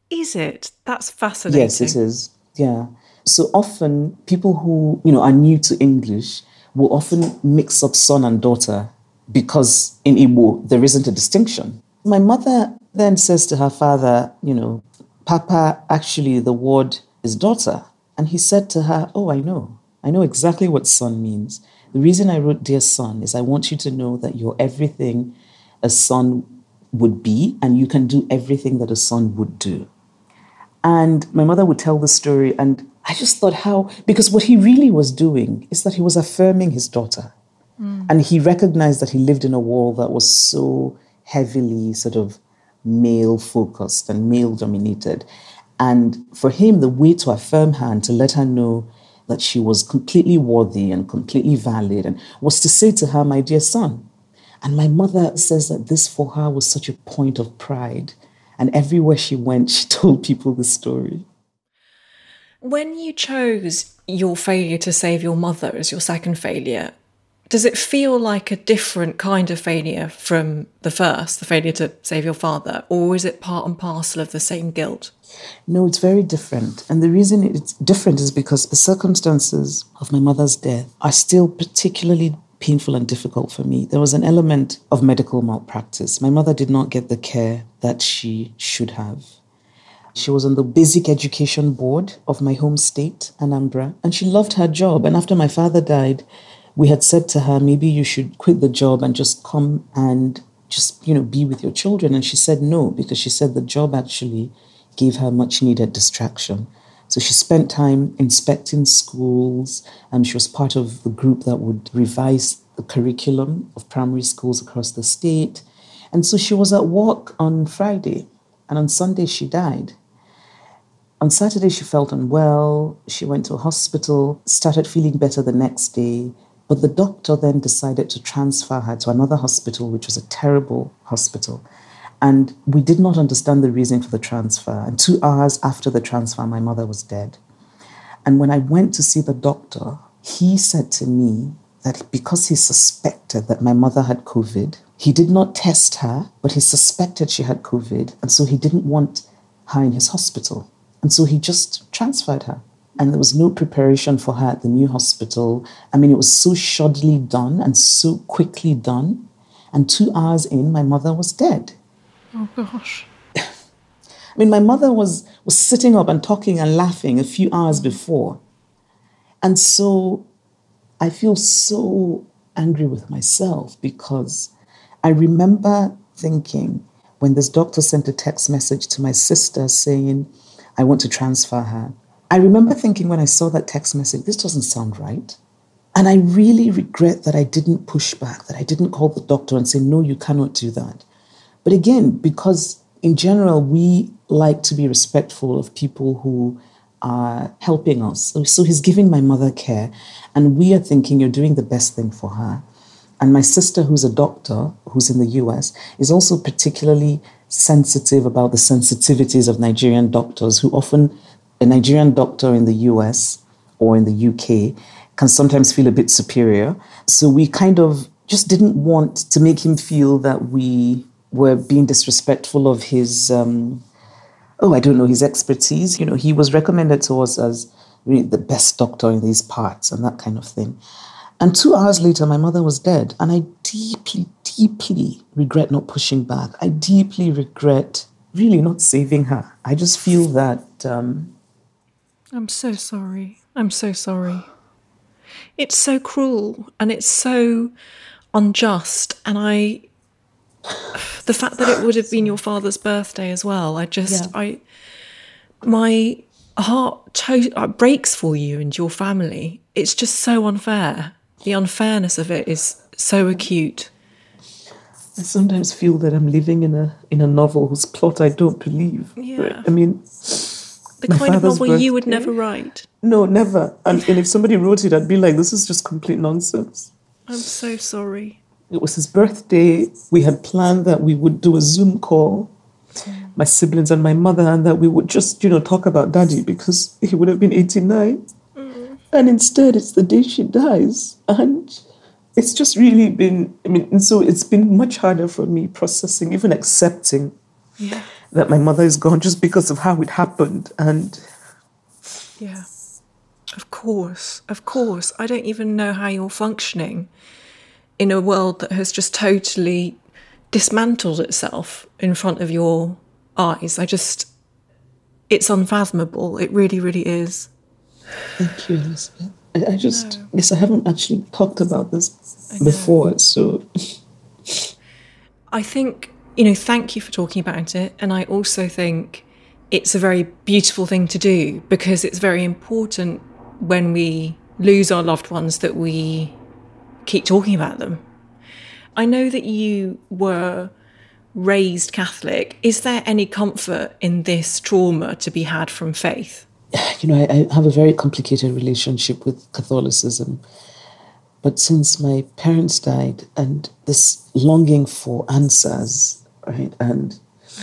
Is it? That's fascinating. Yes, it is. Yeah. So often people who, you know, are new to English will often mix up son and daughter because in Igbo there isn't a distinction. My mother then says to her father, you know, Papa, actually the word is daughter. And he said to her, oh, I know. I know exactly what son means. The reason I wrote dear son is I want you to know that you're everything a son would be and you can do everything that a son would do. And my mother would tell the story, and I just thought how, because what he really was doing is that he was affirming his daughter. Mm. And he recognized that he lived in a world that was so heavily sort of male-focused and male-dominated. And for him, the way to affirm her and to let her know that she was completely worthy and completely valid and was to say to her, my dear son. And my mother says that this for her was such a point of pride. And everywhere she went, she told people the story. When you chose your failure to save your mother as your second failure, does it feel like a different kind of failure from the first, the failure to save your father, or is it part and parcel of the same guilt? No, it's very different. And the reason it's different is because the circumstances of my mother's death are still particularly painful and difficult for me. There was an element of medical malpractice. My mother did not get the care that she should have. She was on the basic education board of my home state, Anambra, and she loved her job. And after my father died, we had said to her, maybe you should quit the job and just come and just, you know, be with your children. And she said no, because she said the job actually gave her much needed distraction. So she spent time inspecting schools, and she was part of the group that would revise the curriculum of primary schools across the state. And so she was at work on Friday, and on Sunday she died. On Saturday she felt unwell, she went to a hospital, started feeling better the next day, but the doctor then decided to transfer her to another hospital, which was a terrible hospital. And we did not understand the reason for the transfer. And two hours after the transfer, my mother was dead. And when I went to see the doctor, he said to me that because he suspected that my mother had COVID, he did not test her, but he suspected she had COVID. And so he didn't want her in his hospital. And so he just transferred her. And there was no preparation for her at the new hospital. I mean, it was so shoddily done and so quickly done. And two hours in, my mother was dead. Oh, gosh. I mean, my mother was, was sitting up and talking and laughing a few hours before. And so I feel so angry with myself because I remember thinking when this doctor sent a text message to my sister saying, I want to transfer her. I remember thinking when I saw that text message, this doesn't sound right. And I really regret that I didn't push back, that I didn't call the doctor and say, no, you cannot do that. But again, because in general, we like to be respectful of people who are helping us. So, so he's giving my mother care, and we are thinking you're doing the best thing for her. And my sister, who's a doctor, who's in the U S, is also particularly sensitive about the sensitivities of Nigerian doctors, who often, a Nigerian doctor in the U S or in the U K can sometimes feel a bit superior. So we kind of just didn't want to make him feel that we were being disrespectful of his, um, oh, I don't know, his expertise. You know, he was recommended to us as really the best doctor in these parts and that kind of thing. And two hours later, my mother was dead. And I deeply, deeply regret not pushing back. I deeply regret really not saving her. I just feel that... Um, I'm so sorry. I'm so sorry. It's so cruel and it's so unjust. And I... The fact that it would have been your father's birthday as well, I just, yeah. I, my heart to- breaks for you and your family. It's just so unfair. The unfairness of it is so acute. I sometimes feel that I'm living in a in a novel whose plot I don't believe. Yeah. I mean, the kind of novel birthday, you would never write. No, never. And, and if somebody wrote it, I'd be like, this is just complete nonsense. I'm so sorry. It was his birthday. We had planned that we would do a Zoom call, mm. my siblings and my mother, and that we would just, you know, talk about Daddy because he would have been eighty-nine. Mm. And instead, it's the day she dies. And it's just really been, I mean, and so it's been much harder for me processing, even accepting yeah. that my mother is gone just because of how it happened. And yeah, of course, of course. I don't even know how you're functioning in a world that has just totally dismantled itself in front of your eyes. I just, it's unfathomable. It really, really is. Thank you, Elizabeth. I, I just, no. yes, I haven't actually talked about this before, so. I think, you know, thank you for talking about it. And I also think it's a very beautiful thing to do, because it's very important when we lose our loved ones that we keep talking about them. I know that you were raised Catholic. Is there any comfort in this trauma to be had from faith? You know, I, I have a very complicated relationship with Catholicism. But since my parents died, and this longing for answers, right? And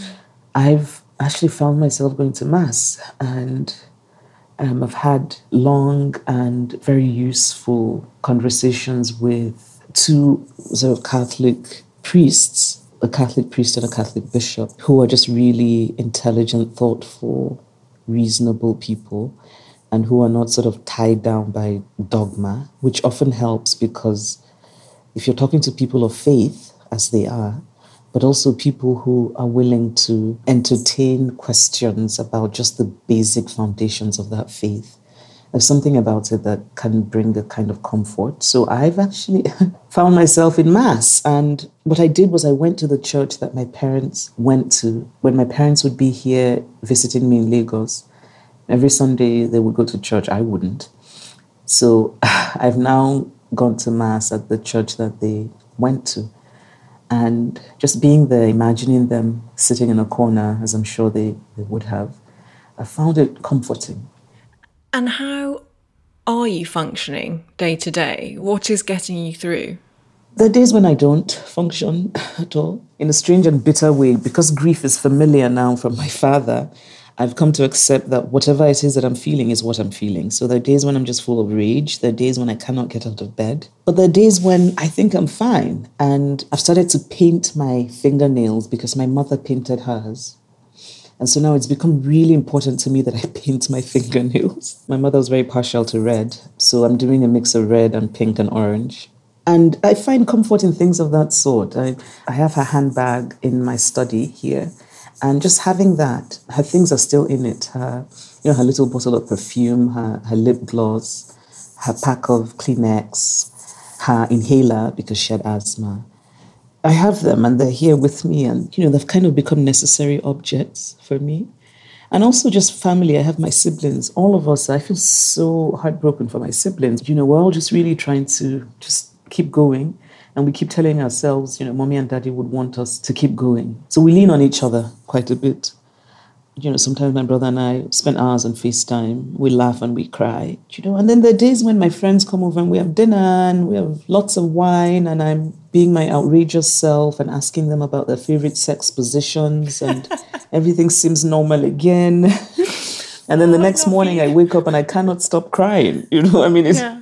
I've actually found myself going to Mass, and um, I've had long and very useful conversations with two sort of Catholic priests, a Catholic priest and a Catholic bishop, who are just really intelligent, thoughtful, reasonable people, and who are not sort of tied down by dogma, which often helps, because if you're talking to people of faith, as they are, but also people who are willing to entertain questions about just the basic foundations of that faith, there's something about it that can bring a kind of comfort. So I've actually found myself in Mass. And what I did was I went to the church that my parents went to when my parents would be here visiting me in Lagos. Every Sunday they would go to church. I wouldn't. So I've now gone to Mass at the church that they went to. And just being there, imagining them sitting in a corner, as I'm sure they, they would have, I found it comforting. And how are you functioning day to day? What is getting you through? There are days when I don't function at all, in a strange and bitter way, because grief is familiar now from my father. I've come to accept that whatever it is that I'm feeling is what I'm feeling. So there are days when I'm just full of rage. There are days when I cannot get out of bed. But there are days when I think I'm fine. And I've started to paint my fingernails because my mother painted hers. And so now it's become really important to me that I paint my fingernails. My mother was very partial to red. So I'm doing a mix of red and pink and orange. And I find comfort in things of that sort. I, I have her handbag in my study here. And just having that, her things are still in it. Her, you know, her little bottle of perfume, her, her lip gloss, her pack of Kleenex, her inhaler because she had asthma. I have them and they're here with me, and, you know, they've kind of become necessary objects for me. And also just family. I have my siblings, all of us. I feel so heartbroken for my siblings. You know, we're all just really trying to just keep going. And we keep telling ourselves, you know, mommy and daddy would want us to keep going. So we lean on each other quite a bit. You know, sometimes my brother and I spend hours on FaceTime. We laugh and we cry, you know. And then there are days when my friends come over and we have dinner and we have lots of wine, and I'm being my outrageous self and asking them about their favorite sex positions, and everything seems normal again. And then the oh, next morning I wake up and I cannot stop crying. You know, I mean, it's... Yeah.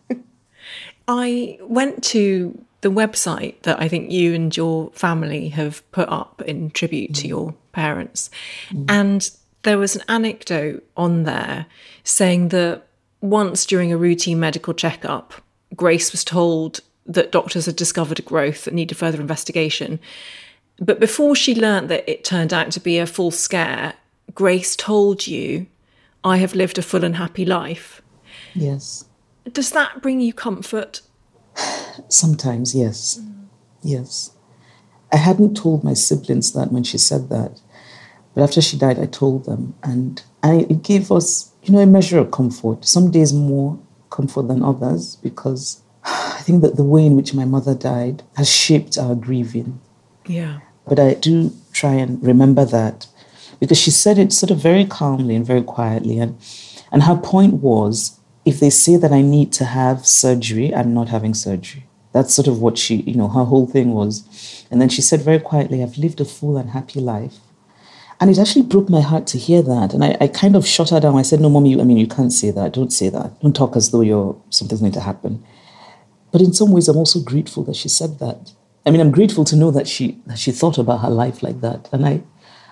I went to the website that I think you and your family have put up in tribute mm. to your parents. Mm. And there was an anecdote on there saying that once during a routine medical checkup, Grace was told that doctors had discovered a growth that needed further investigation. But before she learnt that it turned out to be a full scare, Grace told you, "I have lived a full and happy life." Yes. Does that bring you comfort? Sometimes, yes. Mm. Yes. I hadn't told my siblings that when she said that. But after she died, I told them. And I, it gave us, you know, a measure of comfort. Some days more comfort than others, because I think that the way in which my mother died has shaped our grieving. Yeah. But I do try and remember that, because she said it sort of very calmly and very quietly. And, and her point was, if they say that I need to have surgery, I'm not having surgery. That's sort of what she, you know, her whole thing was. And then she said very quietly, I've lived a full and happy life. And it actually broke my heart to hear that. And I, I kind of shut her down. I said, no, Mommy, I mean, you can't say that. Don't say that. Don't talk as though you're something's going to happen. But in some ways, I'm also grateful that she said that. I mean, I'm grateful to know that she that she thought about her life like that. And I,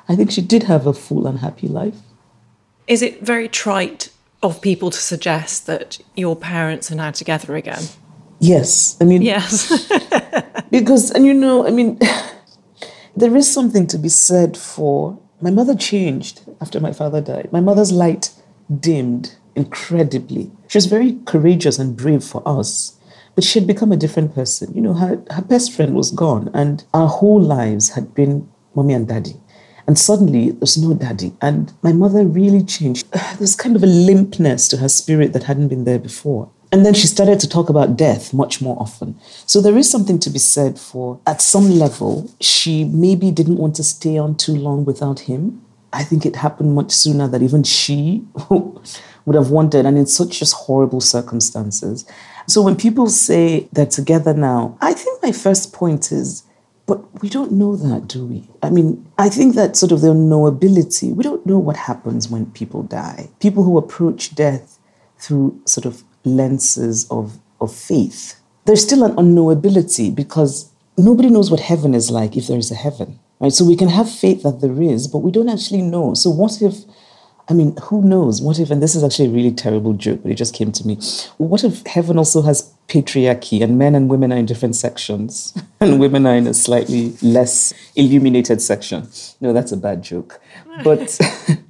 I think she did have a full and happy life. Is it very trite of people to suggest that your parents are now together again? Yes. I mean, yes. because, and you know, I mean, there is something to be said for, my mother changed after my father died. My mother's light dimmed incredibly. She was very courageous and brave for us, but she had become a different person. You know, her, her best friend was gone, and our whole lives had been mommy and daddy. And suddenly, there's no daddy. And my mother really changed. There's kind of a limpness to her spirit that hadn't been there before. And then she started to talk about death much more often. So there is something to be said for, at some level, she maybe didn't want to stay on too long without him. I think it happened much sooner than even she would have wanted, and in such just horrible circumstances. So when people say they're together now, I think my first point is, but we don't know that, do we? I mean, I think that sort of the unknowability, we don't know what happens when people die. People who approach death through sort of lenses of, of faith, there's still an unknowability because nobody knows what heaven is like if there is a heaven, right? So we can have faith that there is, but we don't actually know. So what if, I mean, who knows? What if, and this is actually a really terrible joke, but it just came to me. What if heaven also has patriarchy and men and women are in different sections and women are in a slightly less illuminated section? No, that's a bad joke. But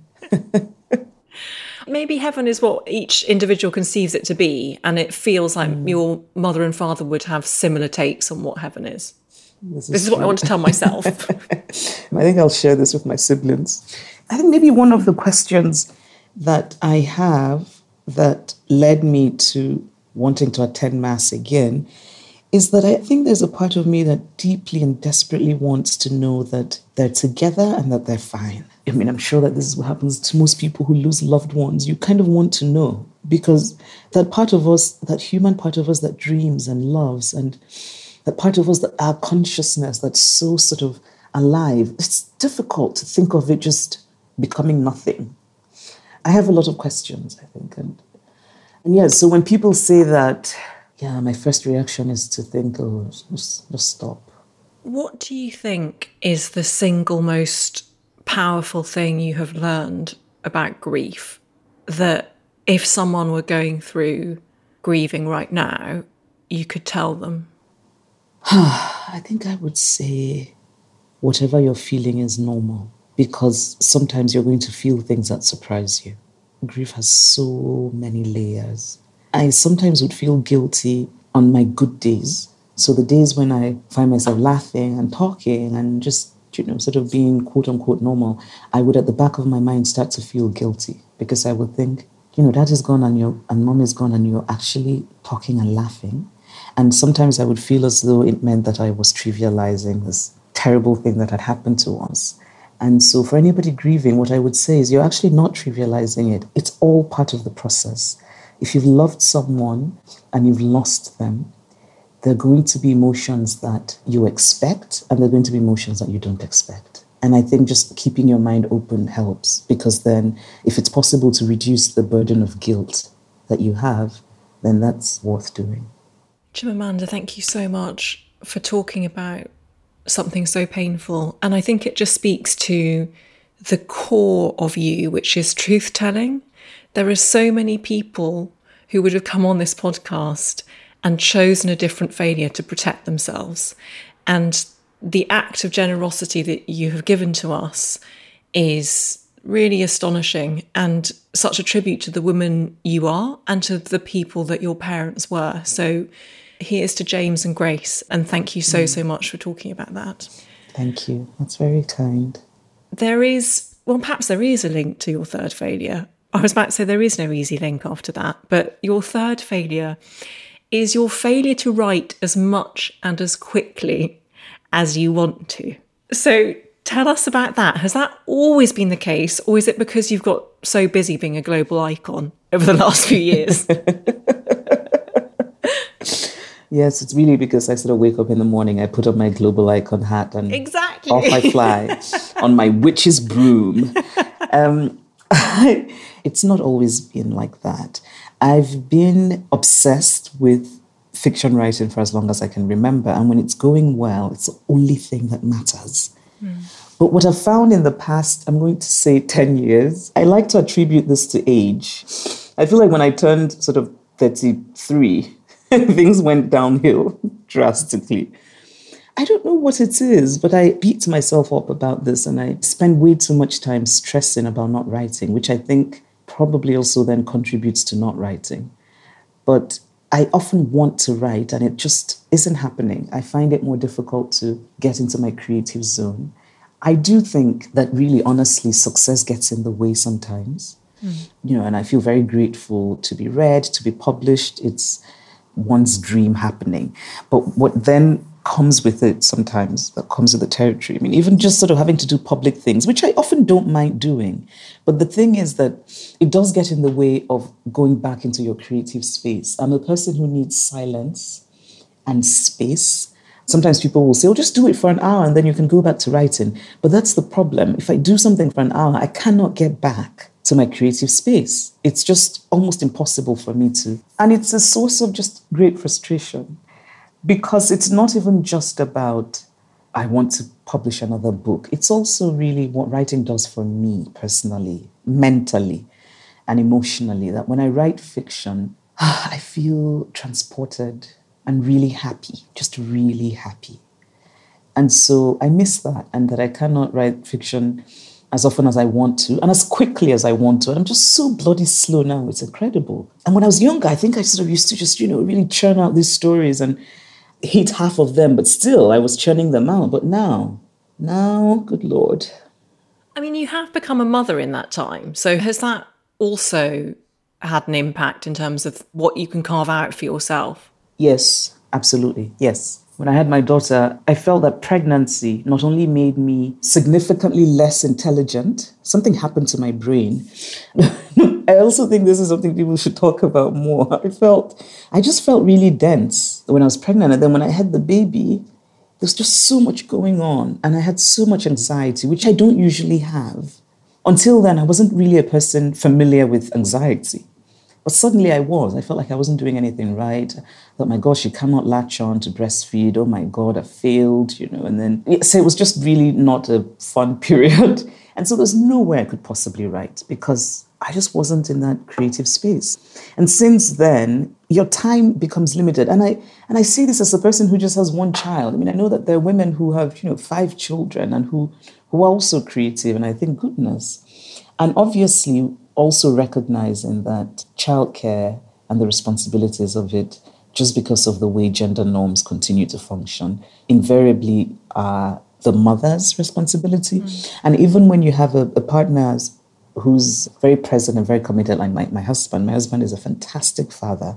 maybe heaven is what each individual conceives it to be, and it feels like mm. your mother and father would have similar takes on what heaven is. This is, this is what I want to tell myself. I think I'll share this with my siblings. I think maybe one of the questions that I have that led me to wanting to attend Mass again is that I think there's a part of me that deeply and desperately wants to know that they're together and that they're fine. I mean, I'm sure that this is what happens to most people who lose loved ones. You kind of want to know because that part of us, that human part of us that dreams and loves, and that part of us that our consciousness that's so sort of alive, it's difficult to think of it just becoming nothing. I have a lot of questions, I think. And, and yeah, so when people say that, yeah, my first reaction is to think, oh, just, just stop. What do you think is the single most powerful thing you have learned about grief that if someone were going through grieving right now, you could tell them? I think I would say whatever you're feeling is normal, because sometimes you're going to feel things that surprise you. Grief has so many layers. I sometimes would feel guilty on my good days. So the days when I find myself laughing and talking and just, you know, sort of being quote unquote normal, I would at the back of my mind start to feel guilty because I would think, you know, dad is gone and you're, and mom is gone and you're actually talking and laughing. And sometimes I would feel as though it meant that I was trivializing this terrible thing that had happened to us. And so for anybody grieving, what I would say is you're actually not trivializing it. It's all part of the process. If you've loved someone and you've lost them, there are going to be emotions that you expect and there are going to be emotions that you don't expect. And I think just keeping your mind open helps, because then if it's possible to reduce the burden of guilt that you have, then that's worth doing. Chimamanda, thank you so much for talking about something so painful. And I think it just speaks to the core of you, which is truth-telling. There are so many people who would have come on this podcast and chosen a different failure to protect themselves. And the act of generosity that you have given to us is really astonishing and such a tribute to the woman you are and to the people that your parents were. So here's to James and Grace, and thank you so, so much for talking about that. Thank you. That's very kind. There is, well, perhaps there is a link to your third failure. I was about to say there is no easy link after that, but your third failure is your failure to write as much and as quickly as you want to. So tell us about that. Has that always been the case, or is it because you've got so busy being a global icon over the last few years? Yes, it's really because I sort of wake up in the morning, I put on my global icon hat and exactly. off I fly on my witch's broom. Um, it's not always been like that. I've been obsessed with fiction writing for as long as I can remember. And when it's going well, it's the only thing that matters. Mm. But what I've found in the past, I'm going to say ten years, I like to attribute this to age. I feel like when I turned sort of thirty-three, things went downhill drastically. I don't know what it is, but I beat myself up about this and I spend way too much time stressing about not writing, which I think probably also then contributes to not writing. But I often want to write and it just isn't happening. I find it more difficult to get into my creative zone. I do think that really, honestly, success gets in the way sometimes. Mm. You know, and I feel very grateful to be read, to be published. It's one's dream happening. But what then comes with it sometimes, that comes with the territory. I mean, even just sort of having to do public things, which I often don't mind doing. But the thing is that it does get in the way of going back into your creative space. I'm a person who needs silence and space. Sometimes people will say, oh, just do it for an hour and then you can go back to writing. But that's the problem. If I do something for an hour, I cannot get back to my creative space. It's just almost impossible for me to. And it's a source of just great frustration because it's not even just about, I want to publish another book. It's also really what writing does for me personally, mentally and emotionally, that when I write fiction, I feel transported and really happy, just really happy. And so I miss that, and that I cannot write fiction as often as I want to and as quickly as I want to. And I'm just so bloody slow now. It's incredible. And when I was younger, I think I sort of used to just, you know, really churn out these stories and hate half of them, but still I was churning them out. But now, now, good Lord. I mean, you have become a mother in that time. So has that also had an impact in terms of what you can carve out for yourself? Yes, absolutely. Yes. When I had my daughter, I felt that pregnancy not only made me significantly less intelligent, something happened to my brain. I also think this is something people should talk about more. I felt, I just felt really dense when I was pregnant. And then when I had the baby, there was just so much going on. And I had so much anxiety, which I don't usually have. Until then, I wasn't really a person familiar with anxiety. But suddenly I was. I felt like I wasn't doing anything right. I thought, my gosh, you cannot latch on to breastfeed. Oh my God, I failed, you know. And then, so it was just really not a fun period. And so there's no way I could possibly write because I just wasn't in that creative space. And since then, your time becomes limited. And I and I see this as a person who just has one child. I mean, I know that there are women who have, you know, five children and who, who are also creative. And I think, goodness. And obviously, also recognizing that childcare and the responsibilities of it, just because of the way gender norms continue to function, invariably are the mother's responsibility. Mm. And even when you have a, a partner who's very present and very committed, like my, my husband, my husband is a fantastic father.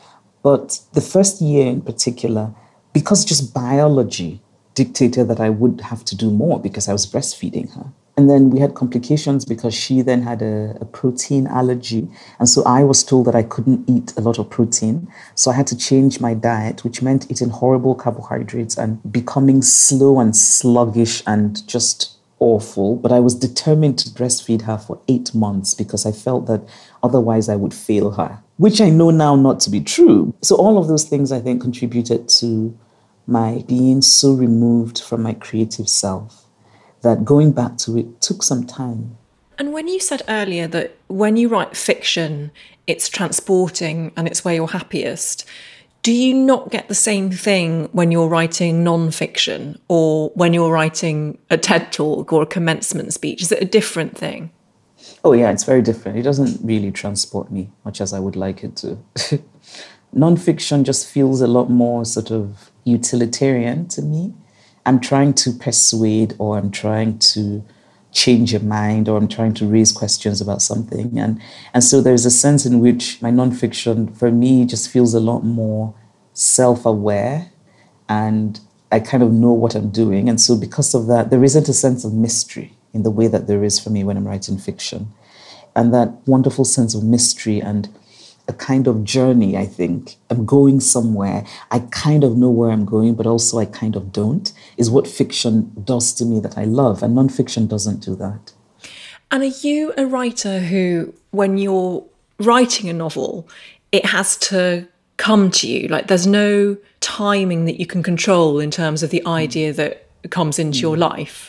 But the first year in particular, because just biology dictated that I would have to do more because I was breastfeeding her. And then we had complications because she then had a, a protein allergy. And so I was told that I couldn't eat a lot of protein. So I had to change my diet, which meant eating horrible carbohydrates and becoming slow and sluggish and just awful. But I was determined to breastfeed her for eight months because I felt that otherwise I would fail her, which I know now not to be true. So all of those things, I think, contributed to my being so removed from my creative self that going back to it took some time. And when you said earlier that when you write fiction, it's transporting and it's where you're happiest, do you not get the same thing when you're writing non-fiction or when you're writing a TED Talk or a commencement speech? Is it a different thing? Oh, yeah, it's very different. It doesn't really transport me much as I would like it to. Non-fiction just feels a lot more sort of utilitarian to me. I'm trying to persuade or I'm trying to change your mind or I'm trying to raise questions about something. And, and so there's a sense in which my nonfiction, for me, just feels a lot more self-aware and I kind of know what I'm doing. And so because of that, there isn't a sense of mystery in the way that there is for me when I'm writing fiction. And that wonderful sense of mystery and a kind of journey, I think. I'm going somewhere. I kind of know where I'm going, but also I kind of don't, is what fiction does to me that I love. And nonfiction doesn't do that. And are you a writer who, when you're writing a novel, it has to come to you? Like there's no timing that you can control in terms of the idea that comes into mm. your life?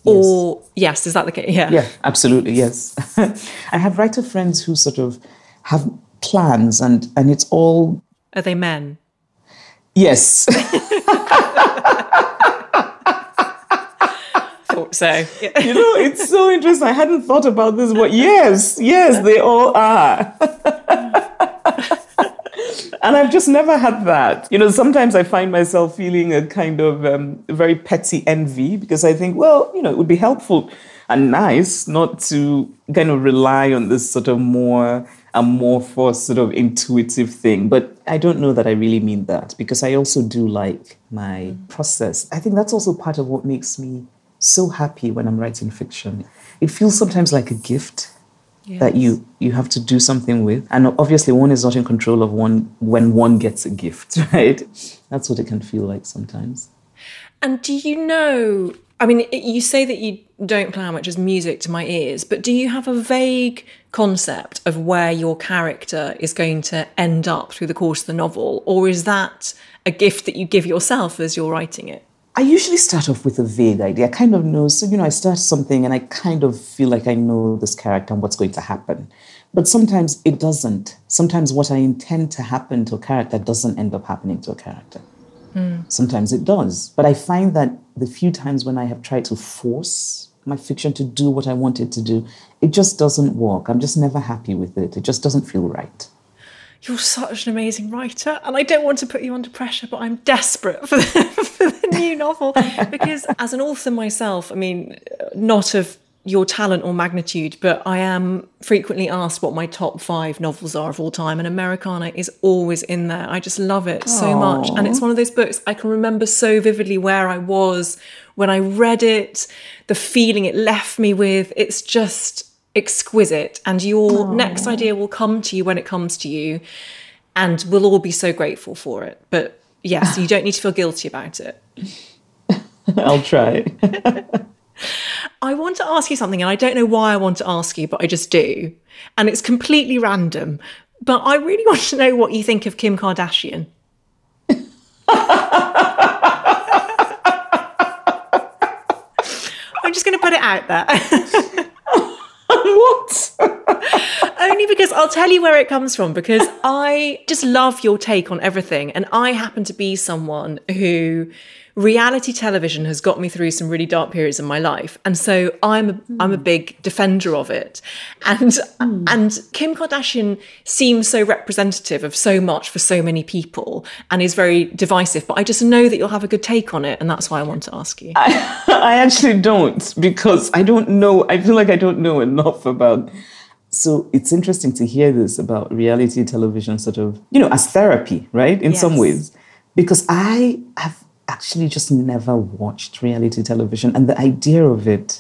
Or, yes, yes, is that the case? Yeah. Yeah, absolutely, yes. I have writer friends who sort of have plans and, and it's all... Are they men? Yes. Thought so. Yeah. You know, it's so interesting. I hadn't thought about this, but yes, yes, they all are. And I've just never had that. You know, sometimes I find myself feeling a kind of um, very petty envy because I think, well, you know, it would be helpful and nice not to kind of rely on this sort of more amorphous sort of intuitive thing. But I don't know that I really mean that because I also do like my process. I think that's also part of what makes me so happy when I'm writing fiction. It feels sometimes like a gift. Yes. That you, you have to do something with. And obviously one is not in control of one when one gets a gift, right? That's what it can feel like sometimes. And do you know, I mean, you say that you don't play how much as music to my ears, but do you have a vague concept of where your character is going to end up through the course of the novel? Or is that a gift that you give yourself as you're writing it? I usually start off with a vague idea. I kind of know, so, you know, I start something and I kind of feel like I know this character and what's going to happen. But sometimes it doesn't. Sometimes what I intend to happen to a character doesn't end up happening to a character. Mm. Sometimes it does. But I find that the few times when I have tried to force my fiction to do what I want it to do, it just doesn't work. I'm just never happy with it. It just doesn't feel right. You're such an amazing writer, and I don't want to put you under pressure, but I'm desperate for the, for the new novel because as an author myself, I mean, not of your talent or magnitude, but I am frequently asked what my top five novels are of all time, and Americana is always in there. I just love it so Aww. much, and it's one of those books I can remember so vividly where I was when I read it, the feeling it left me with. It's just exquisite, and your Aww. next idea will come to you when it comes to you, and we'll all be so grateful for it. But yes, you don't need to feel guilty about it. I'll try. I want to ask you something, and I don't know why I want to ask you, but I just do, and it's completely random, but I really want to know what you think of Kim Kardashian. I'm just going to put it out there. What? Only because I'll tell you where it comes from, because I just love your take on everything. And I happen to be someone who reality television has got me through some really dark periods in my life. And so I'm a, mm. I'm a big defender of it. And, mm. and Kim Kardashian seems so representative of so much for so many people and is very divisive. But I just know that you'll have a good take on it. And that's why I want to ask you. I, I actually don't, because I don't know. I feel like I don't know enough about. So it's interesting to hear this about reality television sort of, you know, as therapy, right? In yes. some ways, because I have actually just never watched reality television. And the idea of it,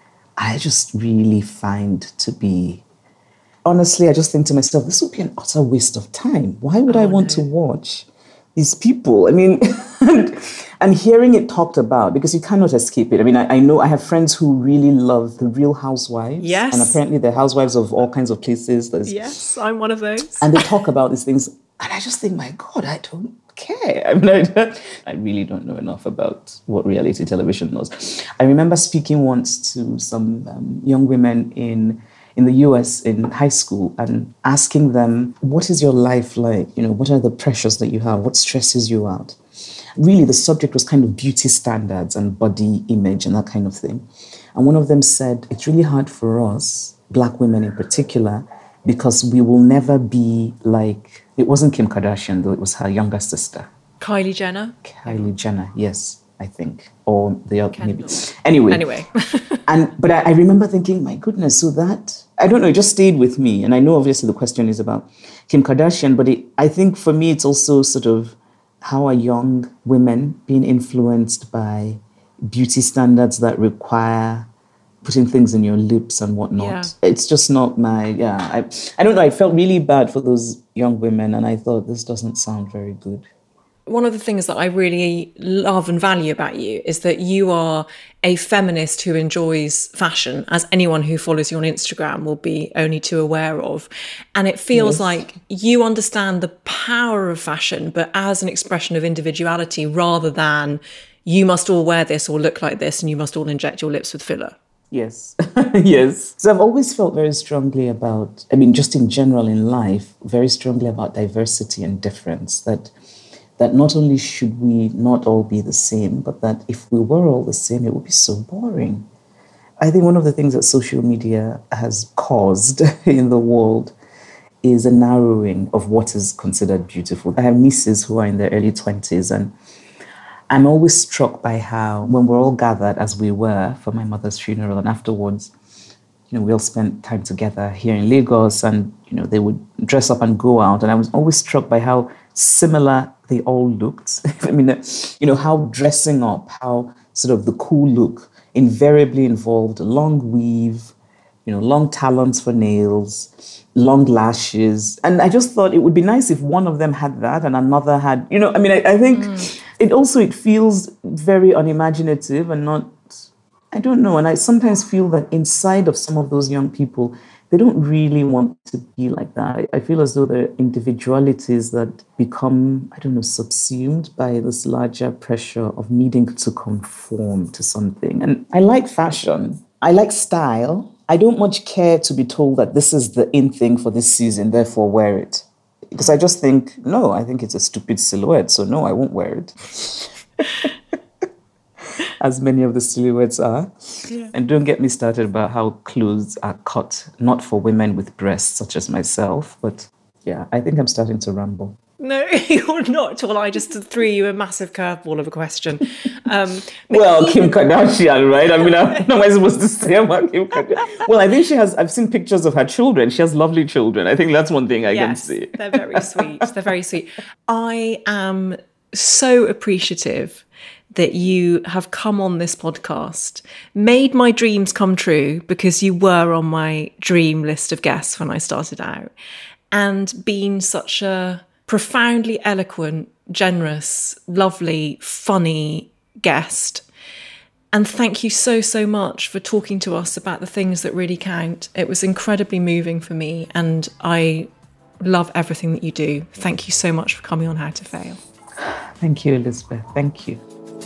I just really find to be, honestly, I just think to myself, this would be an utter waste of time. Why would oh, I want no. to watch these people? I mean, and, and hearing it talked about, because you cannot escape it. I mean, I, I know I have friends who really love The Real Housewives. Yes. And apparently they're housewives of all kinds of places. There's, yes, I'm one of those. And they talk about these things. And I just think, my God, I don't care. I mean, I, I really don't know enough about what reality television knows. I remember speaking once to some um, young women in in the U S in high school and asking them, what is your life like? You know, what are the pressures that you have? What stresses you out? Really, the subject was kind of beauty standards and body image and that kind of thing. And one of them said, it's really hard for us, Black women in particular, because we will never be like, it wasn't Kim Kardashian, though, it was her younger sister. Kylie Jenner? Kylie Jenner, yes, I think. Or the other, maybe. Anyway. Anyway. and But I, I remember thinking, my goodness, so that, I don't know, it just stayed with me. And I know obviously the question is about Kim Kardashian, but it, I think for me it's also sort of how are young women being influenced by beauty standards that require putting things in your lips and whatnot. Yeah. It's just not my, yeah, I, I don't know. I felt really bad for those young women and I thought this doesn't sound very good. One of the things that I really love and value about you is that you are a feminist who enjoys fashion, as anyone who follows you on Instagram will be only too aware of. And it feels yes. like you understand the power of fashion, but as an expression of individuality rather than you must all wear this or look like this and you must all inject your lips with filler. Yes. Yes. So I've always felt very strongly about, I mean, just in general in life, very strongly about diversity and difference, that that not only should we not all be the same, but that if we were all the same, it would be so boring. I think one of the things that social media has caused in the world is a narrowing of what is considered beautiful. I have nieces who are in their early twenties, and I'm always struck by how, when we're all gathered, as we were for my mother's funeral, and afterwards, you know, we all spent time together here in Lagos, and, you know, they would dress up and go out. And I was always struck by how similar they all looked. I mean, you know, how dressing up, how sort of the cool look invariably involved a long weave, you know, long talons for nails, long lashes. And I just thought it would be nice if one of them had that and another had, you know, I mean, I, I think mm. it also, it feels very unimaginative and not, I don't know. And I sometimes feel that inside of some of those young people, they don't really want to be like that. I, I feel as though they're individualities that become, I don't know, subsumed by this larger pressure of needing to conform to something. And I like fashion. I like style. I don't much care to be told that this is the in thing for this season, therefore wear it. Because I just think, no, I think it's a stupid silhouette, so no, I won't wear it. As many of the silhouettes are. Yeah. And don't get me started about how clothes are cut, not for women with breasts such as myself, but yeah, I think I'm starting to ramble. No, you're not at all. I just threw you a massive curveball of a question. Um, well, even... Kim Kardashian, right? I mean, what am I supposed to say about Kim Kardashian? Well, I think she has, I've seen pictures of her children. She has lovely children. I think that's one thing I yes, can see. They're very sweet. They're very sweet. I am so appreciative that you have come on this podcast, made my dreams come true because you were on my dream list of guests when I started out, and been such a profoundly eloquent, generous, lovely, funny guest. And thank you so, so much for talking to us about the things that really count. It was incredibly moving for me, and I love everything that you do. Thank you so much for coming on How to Fail. Thank you, Elizabeth. Thank you.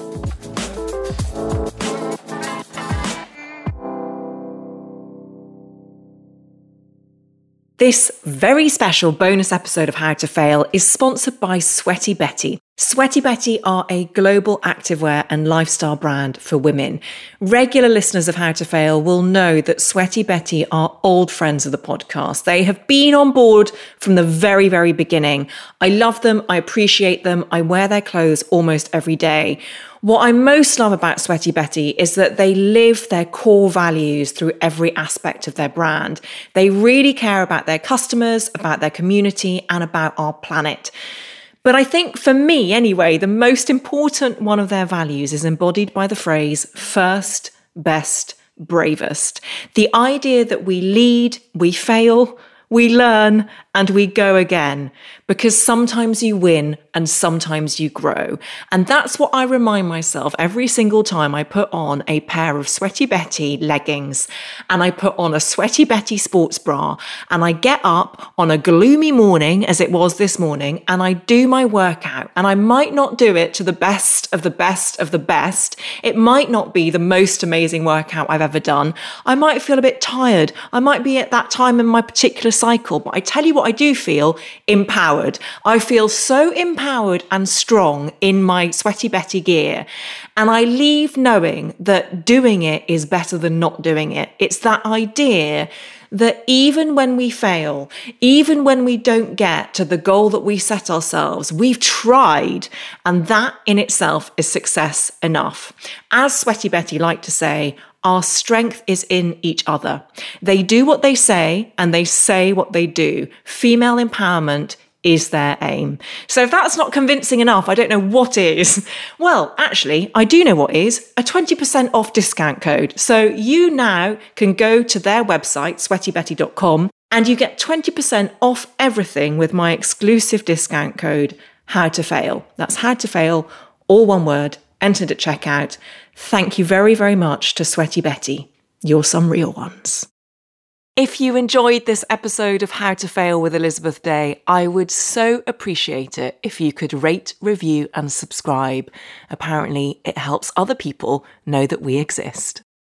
This very special bonus episode of How to Fail is sponsored by Sweaty Betty. Sweaty Betty are a global activewear and lifestyle brand for women. Regular listeners of How to Fail will know that Sweaty Betty are old friends of the podcast. They have been on board from the very, very beginning. I love them. I appreciate them. I wear their clothes almost every day. What I most love about Sweaty Betty is that they live their core values through every aspect of their brand. They really care about their customers, about their community, and about our planet. But I think for me, anyway, the most important one of their values is embodied by the phrase first, best, bravest. The idea that we lead, we fail, we learn, and we go again, because sometimes you win and sometimes you grow. And that's what I remind myself every single time I put on a pair of Sweaty Betty leggings and I put on a Sweaty Betty sports bra and I get up on a gloomy morning, as it was this morning, and I do my workout. And I might not do it to the best of the best of the best. It might not be the most amazing workout I've ever done. I might feel a bit tired. I might be at that time in my particular cycle, but I tell you what I do feel, empowered. I feel so empowered and strong in my Sweaty Betty gear. And I leave knowing that doing it is better than not doing it. It's that idea that even when we fail, even when we don't get to the goal that we set ourselves, we've tried, and that in itself is success enough. As Sweaty Betty like to say, our strength is in each other. They do what they say and they say what they do. Female empowerment is their aim. So if that's not convincing enough, I don't know what is. Well, actually, I do know what is, a twenty percent off discount code. So you now can go to their website, sweaty betty dot com, and you get twenty percent off everything with my exclusive discount code, How to Fail. That's How to Fail, all one word, entered at checkout. Thank you very, very much to Sweaty Betty. You're some real ones. If you enjoyed this episode of How to Fail with Elizabeth Day, I would so appreciate it if you could rate, review and subscribe. Apparently, it helps other people know that we exist.